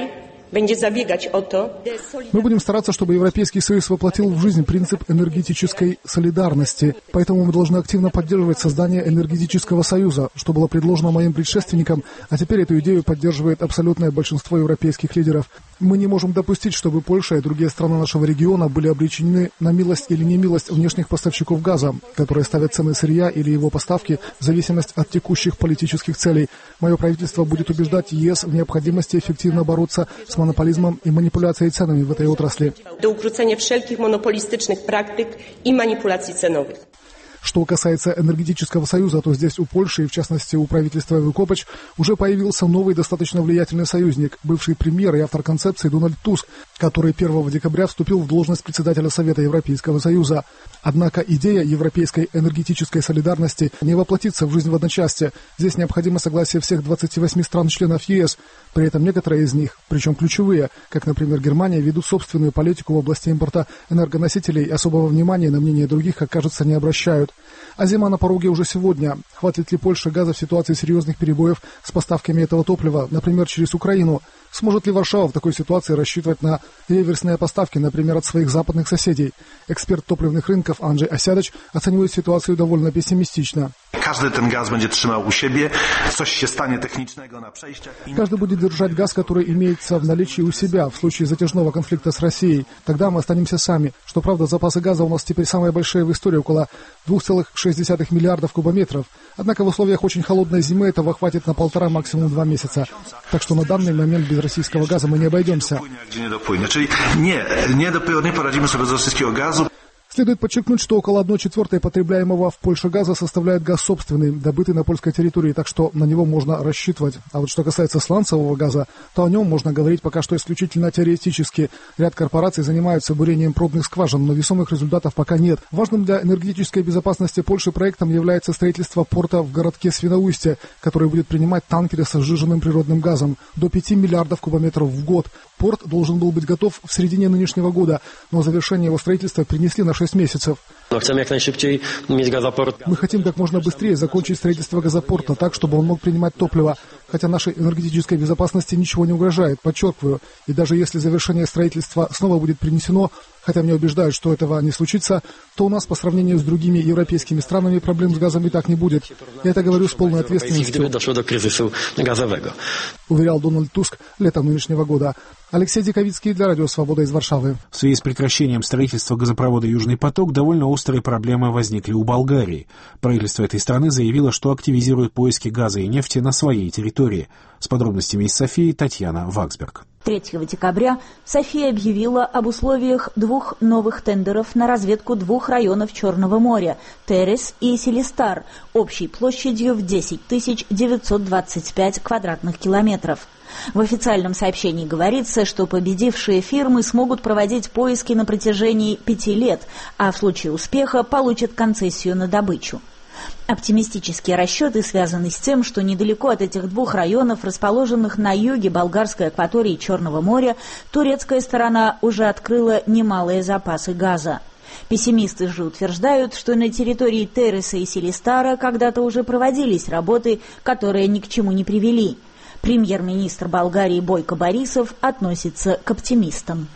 Мы будем стараться, чтобы Европейский Союз воплотил в жизнь принцип энергетической солидарности. Поэтому мы должны активно поддерживать создание энергетического союза, что было предложено моим предшественникам, а теперь эту идею поддерживает абсолютное большинство европейских лидеров. Мы не можем допустить, чтобы Польша и другие страны нашего региона были обречены на милость или немилость внешних поставщиков газа, которые ставят цены сырья или его поставки в зависимость от текущих политических целей. Мое правительство будет убеждать ЕС в необходимости эффективно бороться с монополизмом и манипуляцией ценами в этой отрасли. До укручения всяких монополистичных практик и манипуляций ценовых. Что касается энергетического союза, то здесь у Польши, и в частности у правительства Выкопач, уже появился новый достаточно влиятельный союзник, бывший премьер и автор концепции Дональд Туск, который первого декабря вступил в должность председателя Совета Европейского Союза. Однако идея европейской энергетической солидарности не воплотится в жизнь в одночасье. Здесь необходимо согласие всех двадцати восьми стран-членов ЕС. При этом некоторые из них, причем ключевые, как, например, Германия, ведут собственную политику в области импорта энергоносителей и особого внимания на мнение других, как кажется, не обращают. А зима на пороге уже сегодня. Хватит ли Польша газа в ситуации серьезных перебоев с поставками этого топлива, например, через Украину? Сможет ли Варшава в такой ситуации рассчитывать на реверсные поставки, например, от своих западных соседей? Эксперт топливных рынков Анджей Осядач оценивает ситуацию довольно пессимистично. Каждый ten gaz będzie trzymał u siebie, coś się stanie technicznego na przejściach. Каждый будет держать газ, который имеется в наличии у себя в случае затяжного конфликта с Россией. Тогда мы останемся сами. Что правда, запасы газа у нас теперь самые большие в истории, около двух целых шесть десятых миллиардов кубометров. Однако в условиях очень холодной зимы этого хватит на полтора, максимум два месяца. Так что на данный момент без российского газа мы не обойдемся. Следует подчеркнуть, что около одной четвертой потребляемого в Польше газа составляет газ собственный, добытый на польской территории, так что на него можно рассчитывать. А вот что касается сланцевого газа, то о нем можно говорить пока что исключительно теоретически. Ряд корпораций занимаются бурением пробных скважин, но весомых результатов пока нет. Важным для энергетической безопасности Польши проектом является строительство порта в городке Свиноустье, который будет принимать танкеры со сжиженным природным газом до пяти миллиардов кубометров в год. Порт должен был быть готов в середине нынешнего года, но завершение его строительства перенесли на шесть месяцев. Мы хотим как можно быстрее закончить строительство газопорта так, чтобы он мог принимать топливо, хотя нашей энергетической безопасности ничего не угрожает, подчеркиваю. И даже если завершение строительства снова будет перенесено, хотя меня убеждают, что этого не случится, то у нас по сравнению с другими европейскими странами проблем с газом и так не будет. Я это говорю с полной ответственностью, уверял Дональд Туск летом нынешнего года. Алексей Диковицкий для Радио Свобода из Варшавы. В связи с прекращением строительства газопровода «Южный поток» довольно острые проблемы возникли у Болгарии. Правительство этой страны заявило, что активизирует поиски газа и нефти на своей территории. С подробностями из Софии Татьяна Ваксберг. третьего декабря София объявила об условиях двух новых тендеров на разведку двух районов Черного моря – Терес и Селистар, общей площадью в десять тысяч девятьсот двадцать пять квадратных километров. В официальном сообщении говорится, что победившие фирмы смогут проводить поиски на протяжении пяти лет, а в случае успеха получат концессию на добычу. Оптимистические расчеты связаны с тем, что недалеко от этих двух районов, расположенных на юге болгарской акватории Черного моря, турецкая сторона уже открыла немалые запасы газа. Пессимисты же утверждают, что на территории Тереса и Селистара когда-то уже проводились работы, которые ни к чему не привели. Премьер-министр Болгарии Бойко Борисов относится к оптимистам.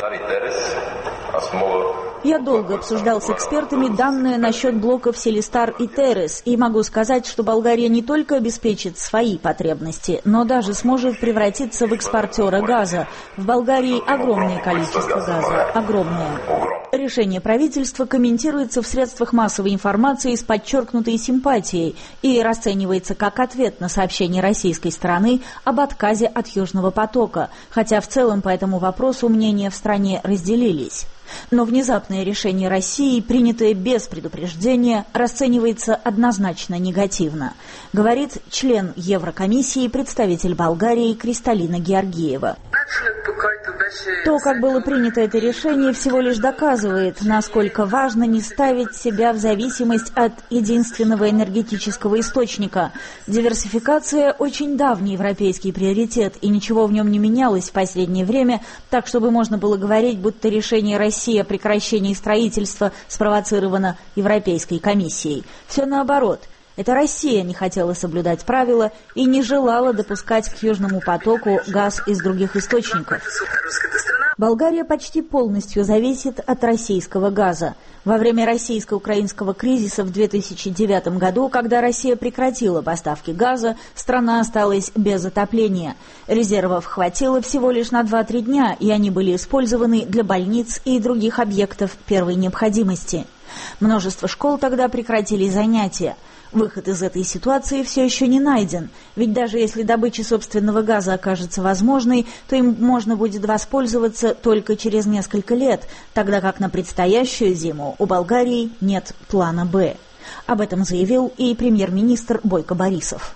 Я долго обсуждал с экспертами данные насчет блоков Селистар и Терес, и могу сказать, что Болгария не только обеспечит свои потребности, но даже сможет превратиться в экспортера газа. В Болгарии огромное количество газа, огромное. Решение правительства комментируется в средствах массовой информации с подчеркнутой симпатией и расценивается как ответ на сообщение российской стороны об отказе от Южного потока, хотя в целом по этому вопросу мнения в стране разделились. Но внезапное решение России, принятое без предупреждения, расценивается однозначно негативно, говорит член Еврокомиссии, представитель Болгарии Кристалина Георгиева. То, как было принято это решение, всего лишь доказывает, насколько важно не ставить себя в зависимость от единственного энергетического источника. Диверсификация – очень давний европейский приоритет, и ничего в нем не менялось в последнее время, так чтобы можно было говорить, будто решение России о прекращении строительства спровоцировано Европейской комиссией. Все наоборот. Это Россия не хотела соблюдать правила и не желала допускать к Южному потоку газ из других источников. Болгария почти полностью зависит от российского газа. Во время российско-украинского кризиса в две тысячи девятом году, когда Россия прекратила поставки газа, страна осталась без отопления. Резервов хватило всего лишь на два-три дня, и они были использованы для больниц и других объектов первой необходимости. Множество школ тогда прекратили занятия. Выход из этой ситуации все еще не найден, ведь даже если добыча собственного газа окажется возможной, то им можно будет воспользоваться только через несколько лет, тогда как на предстоящую зиму у Болгарии нет плана «Б». Об этом заявил и премьер-министр Бойко Борисов.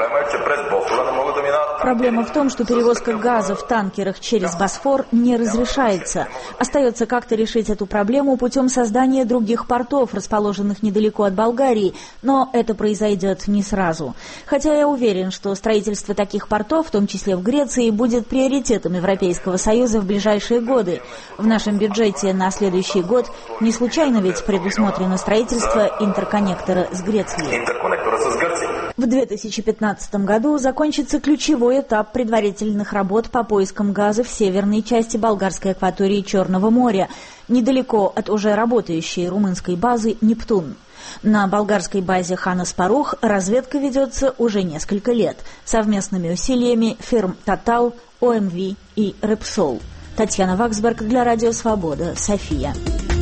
Проблема в том, что перевозка газа в танкерах через Босфор не разрешается. Остается как-то решить эту проблему путем создания других портов, расположенных недалеко от Болгарии, но это произойдет не сразу. Хотя я уверен, что строительство таких портов, в том числе в Греции, будет приоритетом Европейского Союза в ближайшие годы. В нашем бюджете на следующий год не случайно ведь предусмотрено строительство интерконнектора с Грецией. В две тысячи пятнадцатом году закончится ключевой этап предварительных работ по поискам газа в северной части болгарской акватории Черного моря, недалеко от уже работающей румынской базы «Нептун». На болгарской базе Хан Аспарух разведка ведется уже несколько лет совместными усилиями фирм «Тотал», О Эм Ви и «Репсол». Татьяна Ваксберг для Радио Свобода, София.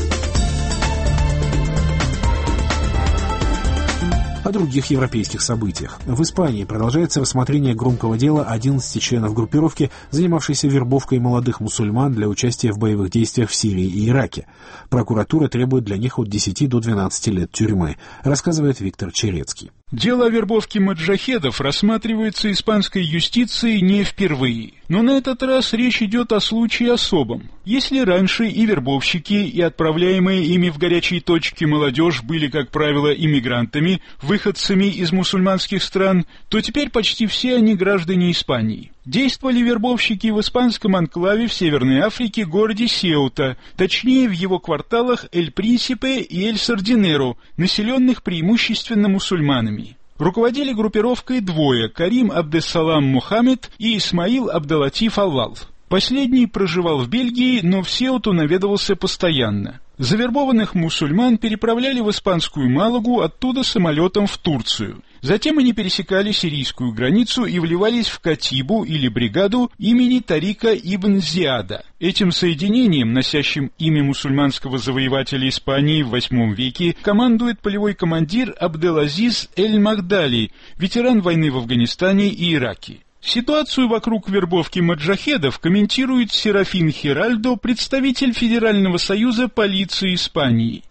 О других европейских событиях. В Испании продолжается рассмотрение громкого дела одиннадцати членов группировки, занимавшейся вербовкой молодых мусульман для участия в боевых действиях в Сирии и Ираке. Прокуратура требует для них от десяти до двенадцати лет тюрьмы, рассказывает Виктор Черецкий. Дело о вербовке маджахедов рассматривается испанской юстицией не впервые. Но на этот раз речь идет о случае особом. Если раньше и вербовщики, и отправляемые ими в горячие точки молодежь были, как правило, иммигрантами, выходцами из мусульманских стран, то теперь почти все они граждане Испании. Действовали вербовщики в испанском анклаве в Северной Африке, городе Сеута, точнее в его кварталах Эль-Принсипе и Эль-Сардинеро, населенных преимущественно мусульманами. Руководили группировкой двое – Карим Абдессалам Мухаммед и Исмаил Абделатиф Аллал. Последний проживал в Бельгии, но в Сеуту наведывался постоянно. Завербованных мусульман переправляли в испанскую Малагу, оттуда самолетом в Турцию. Затем они пересекали сирийскую границу и вливались в Катибу или бригаду имени Тарика ибн Зиада. Этим соединением, носящим имя мусульманского завоевателя Испании в восьмом веке, командует полевой командир Абделазиз Эль-Магдали, ветеран войны в Афганистане и Ираке. Ситуацию вокруг вербовки маджахедов комментирует Серафин Хиральдо, представитель Федерального союза полиции Испании.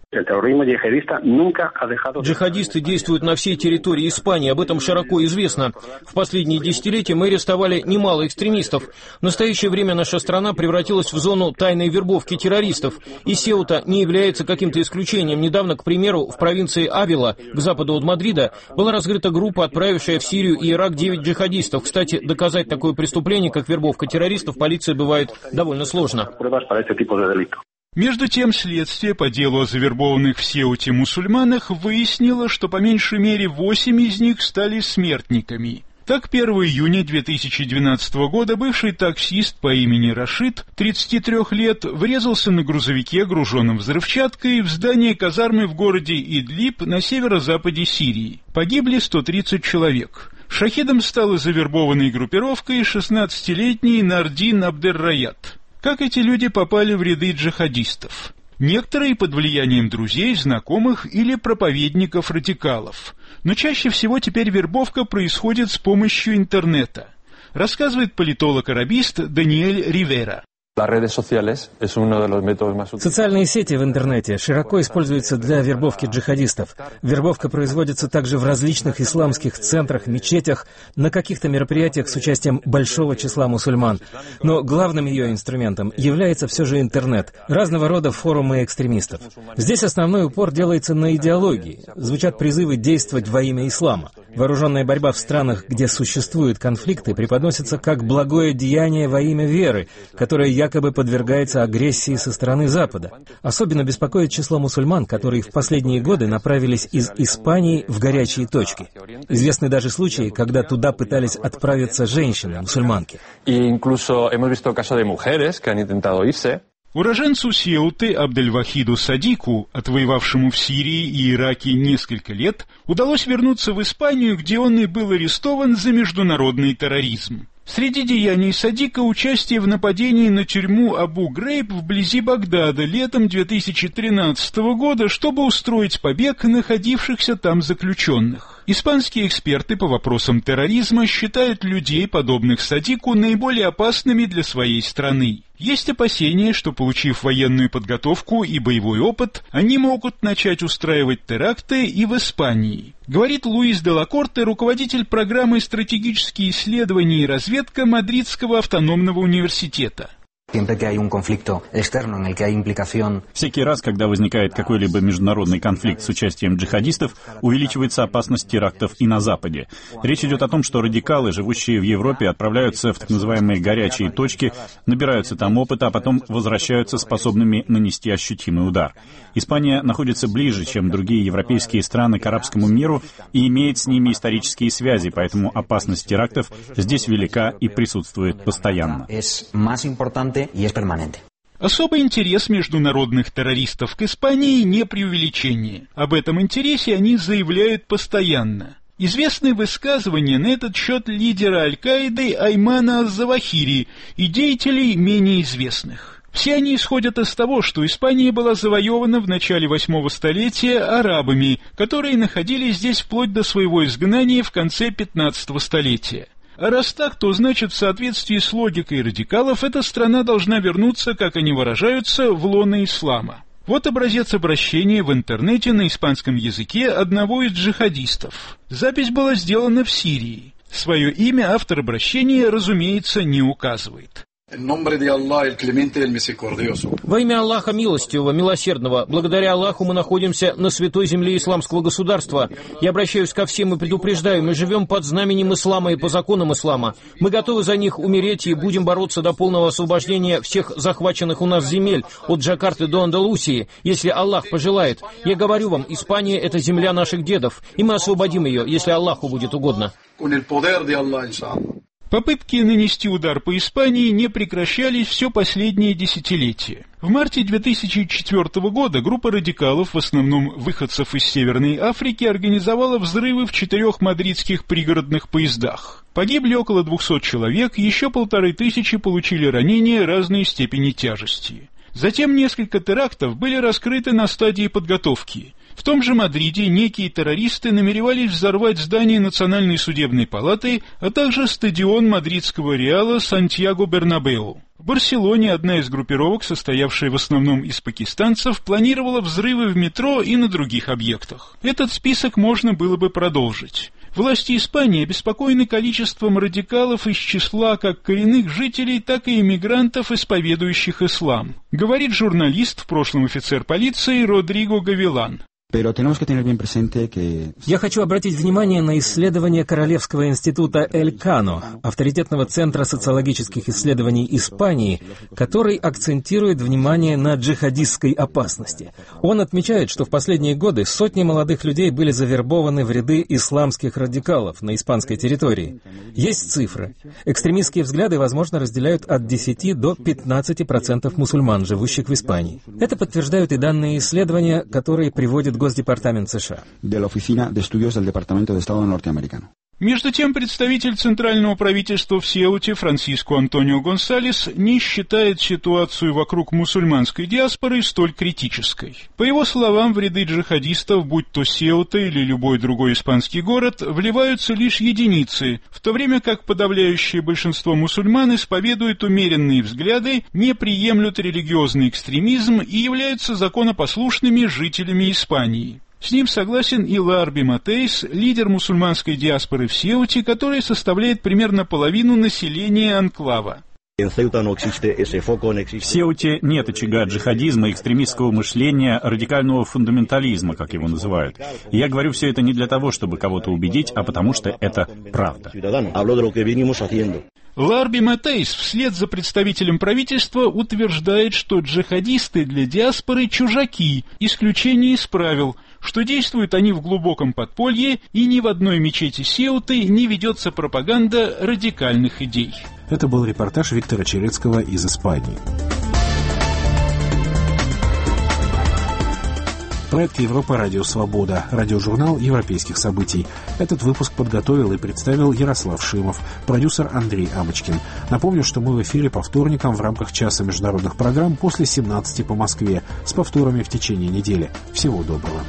Джихадисты действуют на всей территории Испании, об этом широко известно. В последние десятилетия мы арестовали немало экстремистов. В настоящее время наша страна превратилась в зону тайной вербовки террористов, и Сеута не является каким-то исключением. Недавно, к примеру, в провинции Авила, к западу от Мадрида, была разгрыта группа, отправившая в Сирию и Ирак девять джихадистов. Кстати, доказать такое преступление, как вербовка террористов, полиции бывает довольно сложно. Между тем, следствие по делу о завербованных в Сеуте мусульманах выяснило, что по меньшей мере восемь из них стали смертниками. Так, первого июня две тысячи двенадцатого года бывший таксист по имени Рашид, тридцати трёх лет, врезался на грузовике, груженном взрывчаткой, в здание казармы в городе Идлиб на северо-западе Сирии. Погибли сто тридцать человек. Шахидом стала завербованной группировкой шестнадцатилетний Нардин Абдер-Раят. Как эти люди попали в ряды джихадистов? Некоторые под влиянием друзей, знакомых или проповедников-радикалов. Но чаще всего теперь вербовка происходит с помощью интернета, рассказывает политолог-арабист Даниэль Ривера. Социальные сети в интернете широко используются для вербовки джихадистов. Вербовка производится также в различных исламских центрах, мечетях, на каких-то мероприятиях с участием большого числа мусульман. Но главным ее инструментом является все же интернет, разного рода форумы экстремистов. Здесь основной упор делается на идеологии. Звучат призывы действовать во имя ислама. Вооруженная борьба в странах, где существуют конфликты, преподносится как благое деяние во имя веры, которое якобы якобы подвергается агрессии со стороны Запада. Особенно беспокоит число мусульман, которые в последние годы направились из Испании в горячие точки. Известны даже случаи, когда туда пытались отправиться женщины-мусульманки. Уроженцу Сеуты Абдельвахиду Садику, отвоевавшему в Сирии и Ираке несколько лет, удалось вернуться в Испанию, где он и был арестован за международный терроризм. Среди деяний Садика участие в нападении на тюрьму Абу-Грейб вблизи Багдада летом две тысячи тринадцатого года, чтобы устроить побег находившихся там заключенных. Испанские эксперты по вопросам терроризма считают людей, подобных Садику, наиболее опасными для своей страны. Есть опасения, что, получив военную подготовку и боевой опыт, они могут начать устраивать теракты и в Испании. Говорит Луис де ла Корте, руководитель программы «Стратегические исследования и разведка» Мадридского автономного университета. Всякий раз, когда возникает какой-либо международный конфликт с участием джихадистов, увеличивается опасность терактов и на Западе. Речь идет о том, что радикалы, живущие в Европе, отправляются в так называемые горячие точки, набираются там опыта, а потом возвращаются способными нанести ощутимый удар. Испания находится ближе, чем другие европейские страны, к арабскому миру и имеет с ними исторические связи, поэтому опасность терактов здесь велика и присутствует постоянно. Особый интерес международных террористов к Испании не преувеличение. Об этом интересе они заявляют постоянно. Известны высказывания на этот счет лидера Аль-Каиды Аймана Аз-Завахири и деятелей менее известных. Все они исходят из того, что Испания была завоевана в начале восьмого столетия арабами, которые находились здесь вплоть до своего изгнания в конце пятнадцатого столетия. А раз так, то значит, в соответствии с логикой радикалов, эта страна должна вернуться, как они выражаются, в лоно ислама. Вот образец обращения в интернете на испанском языке одного из джихадистов. Запись была сделана в Сирии. Свое имя автор обращения, разумеется, не указывает. Во имя Аллаха Милостивого, Милосердного, благодаря Аллаху мы находимся на святой земле исламского государства. Я обращаюсь ко всем и предупреждаю, мы живем под знаменем ислама и по законам ислама. Мы готовы за них умереть и будем бороться до полного освобождения всех захваченных у нас земель, от Джакарты до Андалусии, если Аллах пожелает. Я говорю вам, Испания — это земля наших дедов, и мы освободим ее, если Аллаху будет угодно. Попытки нанести удар по Испании не прекращались все последнее десятилетие. В марте две тысячи четвёртого года группа радикалов, в основном выходцев из Северной Африки, организовала взрывы в четырех мадридских пригородных поездах. Погибли около двухсот человек, еще полторы тысячи получили ранения разной степени тяжести. Затем несколько терактов были раскрыты на стадии подготовки. В том же Мадриде некие террористы намеревались взорвать здание Национальной судебной палаты, а также стадион мадридского Реала Сантьяго-Бернабеу. В Барселоне одна из группировок, состоявшая в основном из пакистанцев, планировала взрывы в метро и на других объектах. Этот список можно было бы продолжить. Власти Испании обеспокоены количеством радикалов из числа как коренных жителей, так и иммигрантов, исповедующих ислам, говорит журналист, в прошлом офицер полиции Родриго Гавилан. Я хочу обратить внимание на исследование Королевского института Элькано, авторитетного центра социологических исследований Испании, который акцентирует внимание на джихадистской опасности. Он отмечает, что в последние годы сотни молодых людей были завербованы в ряды исламских радикалов на испанской территории. Есть цифры. Экстремистские взгляды, возможно, разделяют от десяти до пятнадцати процентов мусульман, живущих в Испании. Это подтверждают и данные исследования, которые приводит Госдепартамент США. Между тем, представитель Центрального правительства в Сеуте Франсиско Антонио Гонсалес не считает ситуацию вокруг мусульманской диаспоры столь критической. По его словам, в ряды джихадистов, будь то Сеута или любой другой испанский город, вливаются лишь единицы, в то время как подавляющее большинство мусульман исповедуют умеренные взгляды, не приемлют религиозный экстремизм и являются законопослушными жителями Испании. С ним согласен и Ларби Матейс, лидер мусульманской диаспоры в Сеуте, который составляет примерно половину населения анклава. В Сеуте нет очага джихадизма, экстремистского мышления, радикального фундаментализма, как его называют. И я говорю все это не для того, чтобы кого-то убедить, а потому что это правда. Ларби Матейс вслед за представителем правительства утверждает, что джихадисты для диаспоры чужаки, исключение из правил, что действуют они в глубоком подполье и ни в одной мечети Сеуты не ведется пропаганда радикальных идей. Это был репортаж Виктора Черецкого из Испании. Проект «Европа. Радио Свобода», радиожурнал европейских событий. Этот выпуск подготовил и представил Ярослав Шимов, продюсер Андрей Амочкин. Напомню, что мы в эфире по вторникам в рамках часа международных программ после семнадцати по Москве, с повторами в течение недели. Всего доброго.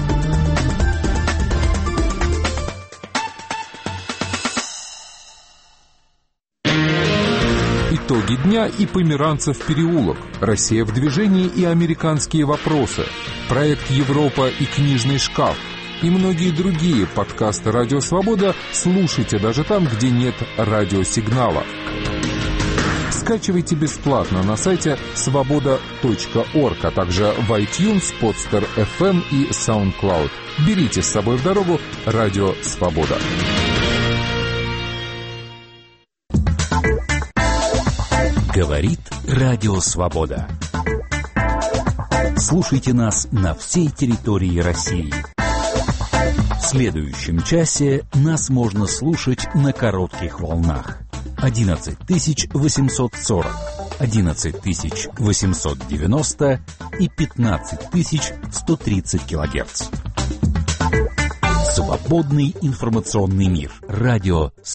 Итоги дня и Померанцев переулок, Россия в движении и американские вопросы, проект «Европа» и книжный шкаф и многие другие подкасты «Радио Свобода» слушайте даже там, где нет радиосигнала. Скачивайте бесплатно на сайте свобода точка орг, а также в iTunes, Podster эф эм и SoundCloud. Берите с собой в дорогу «Радио Свобода». Говорит Радио Свобода. Слушайте нас на всей территории России. В следующем часе нас можно слушать на коротких волнах. одиннадцать тысяч восемьсот сорок, одиннадцать тысяч восемьсот девяносто и пятнадцать тысяч сто тридцать килогерц. Свободный информационный мир. Радио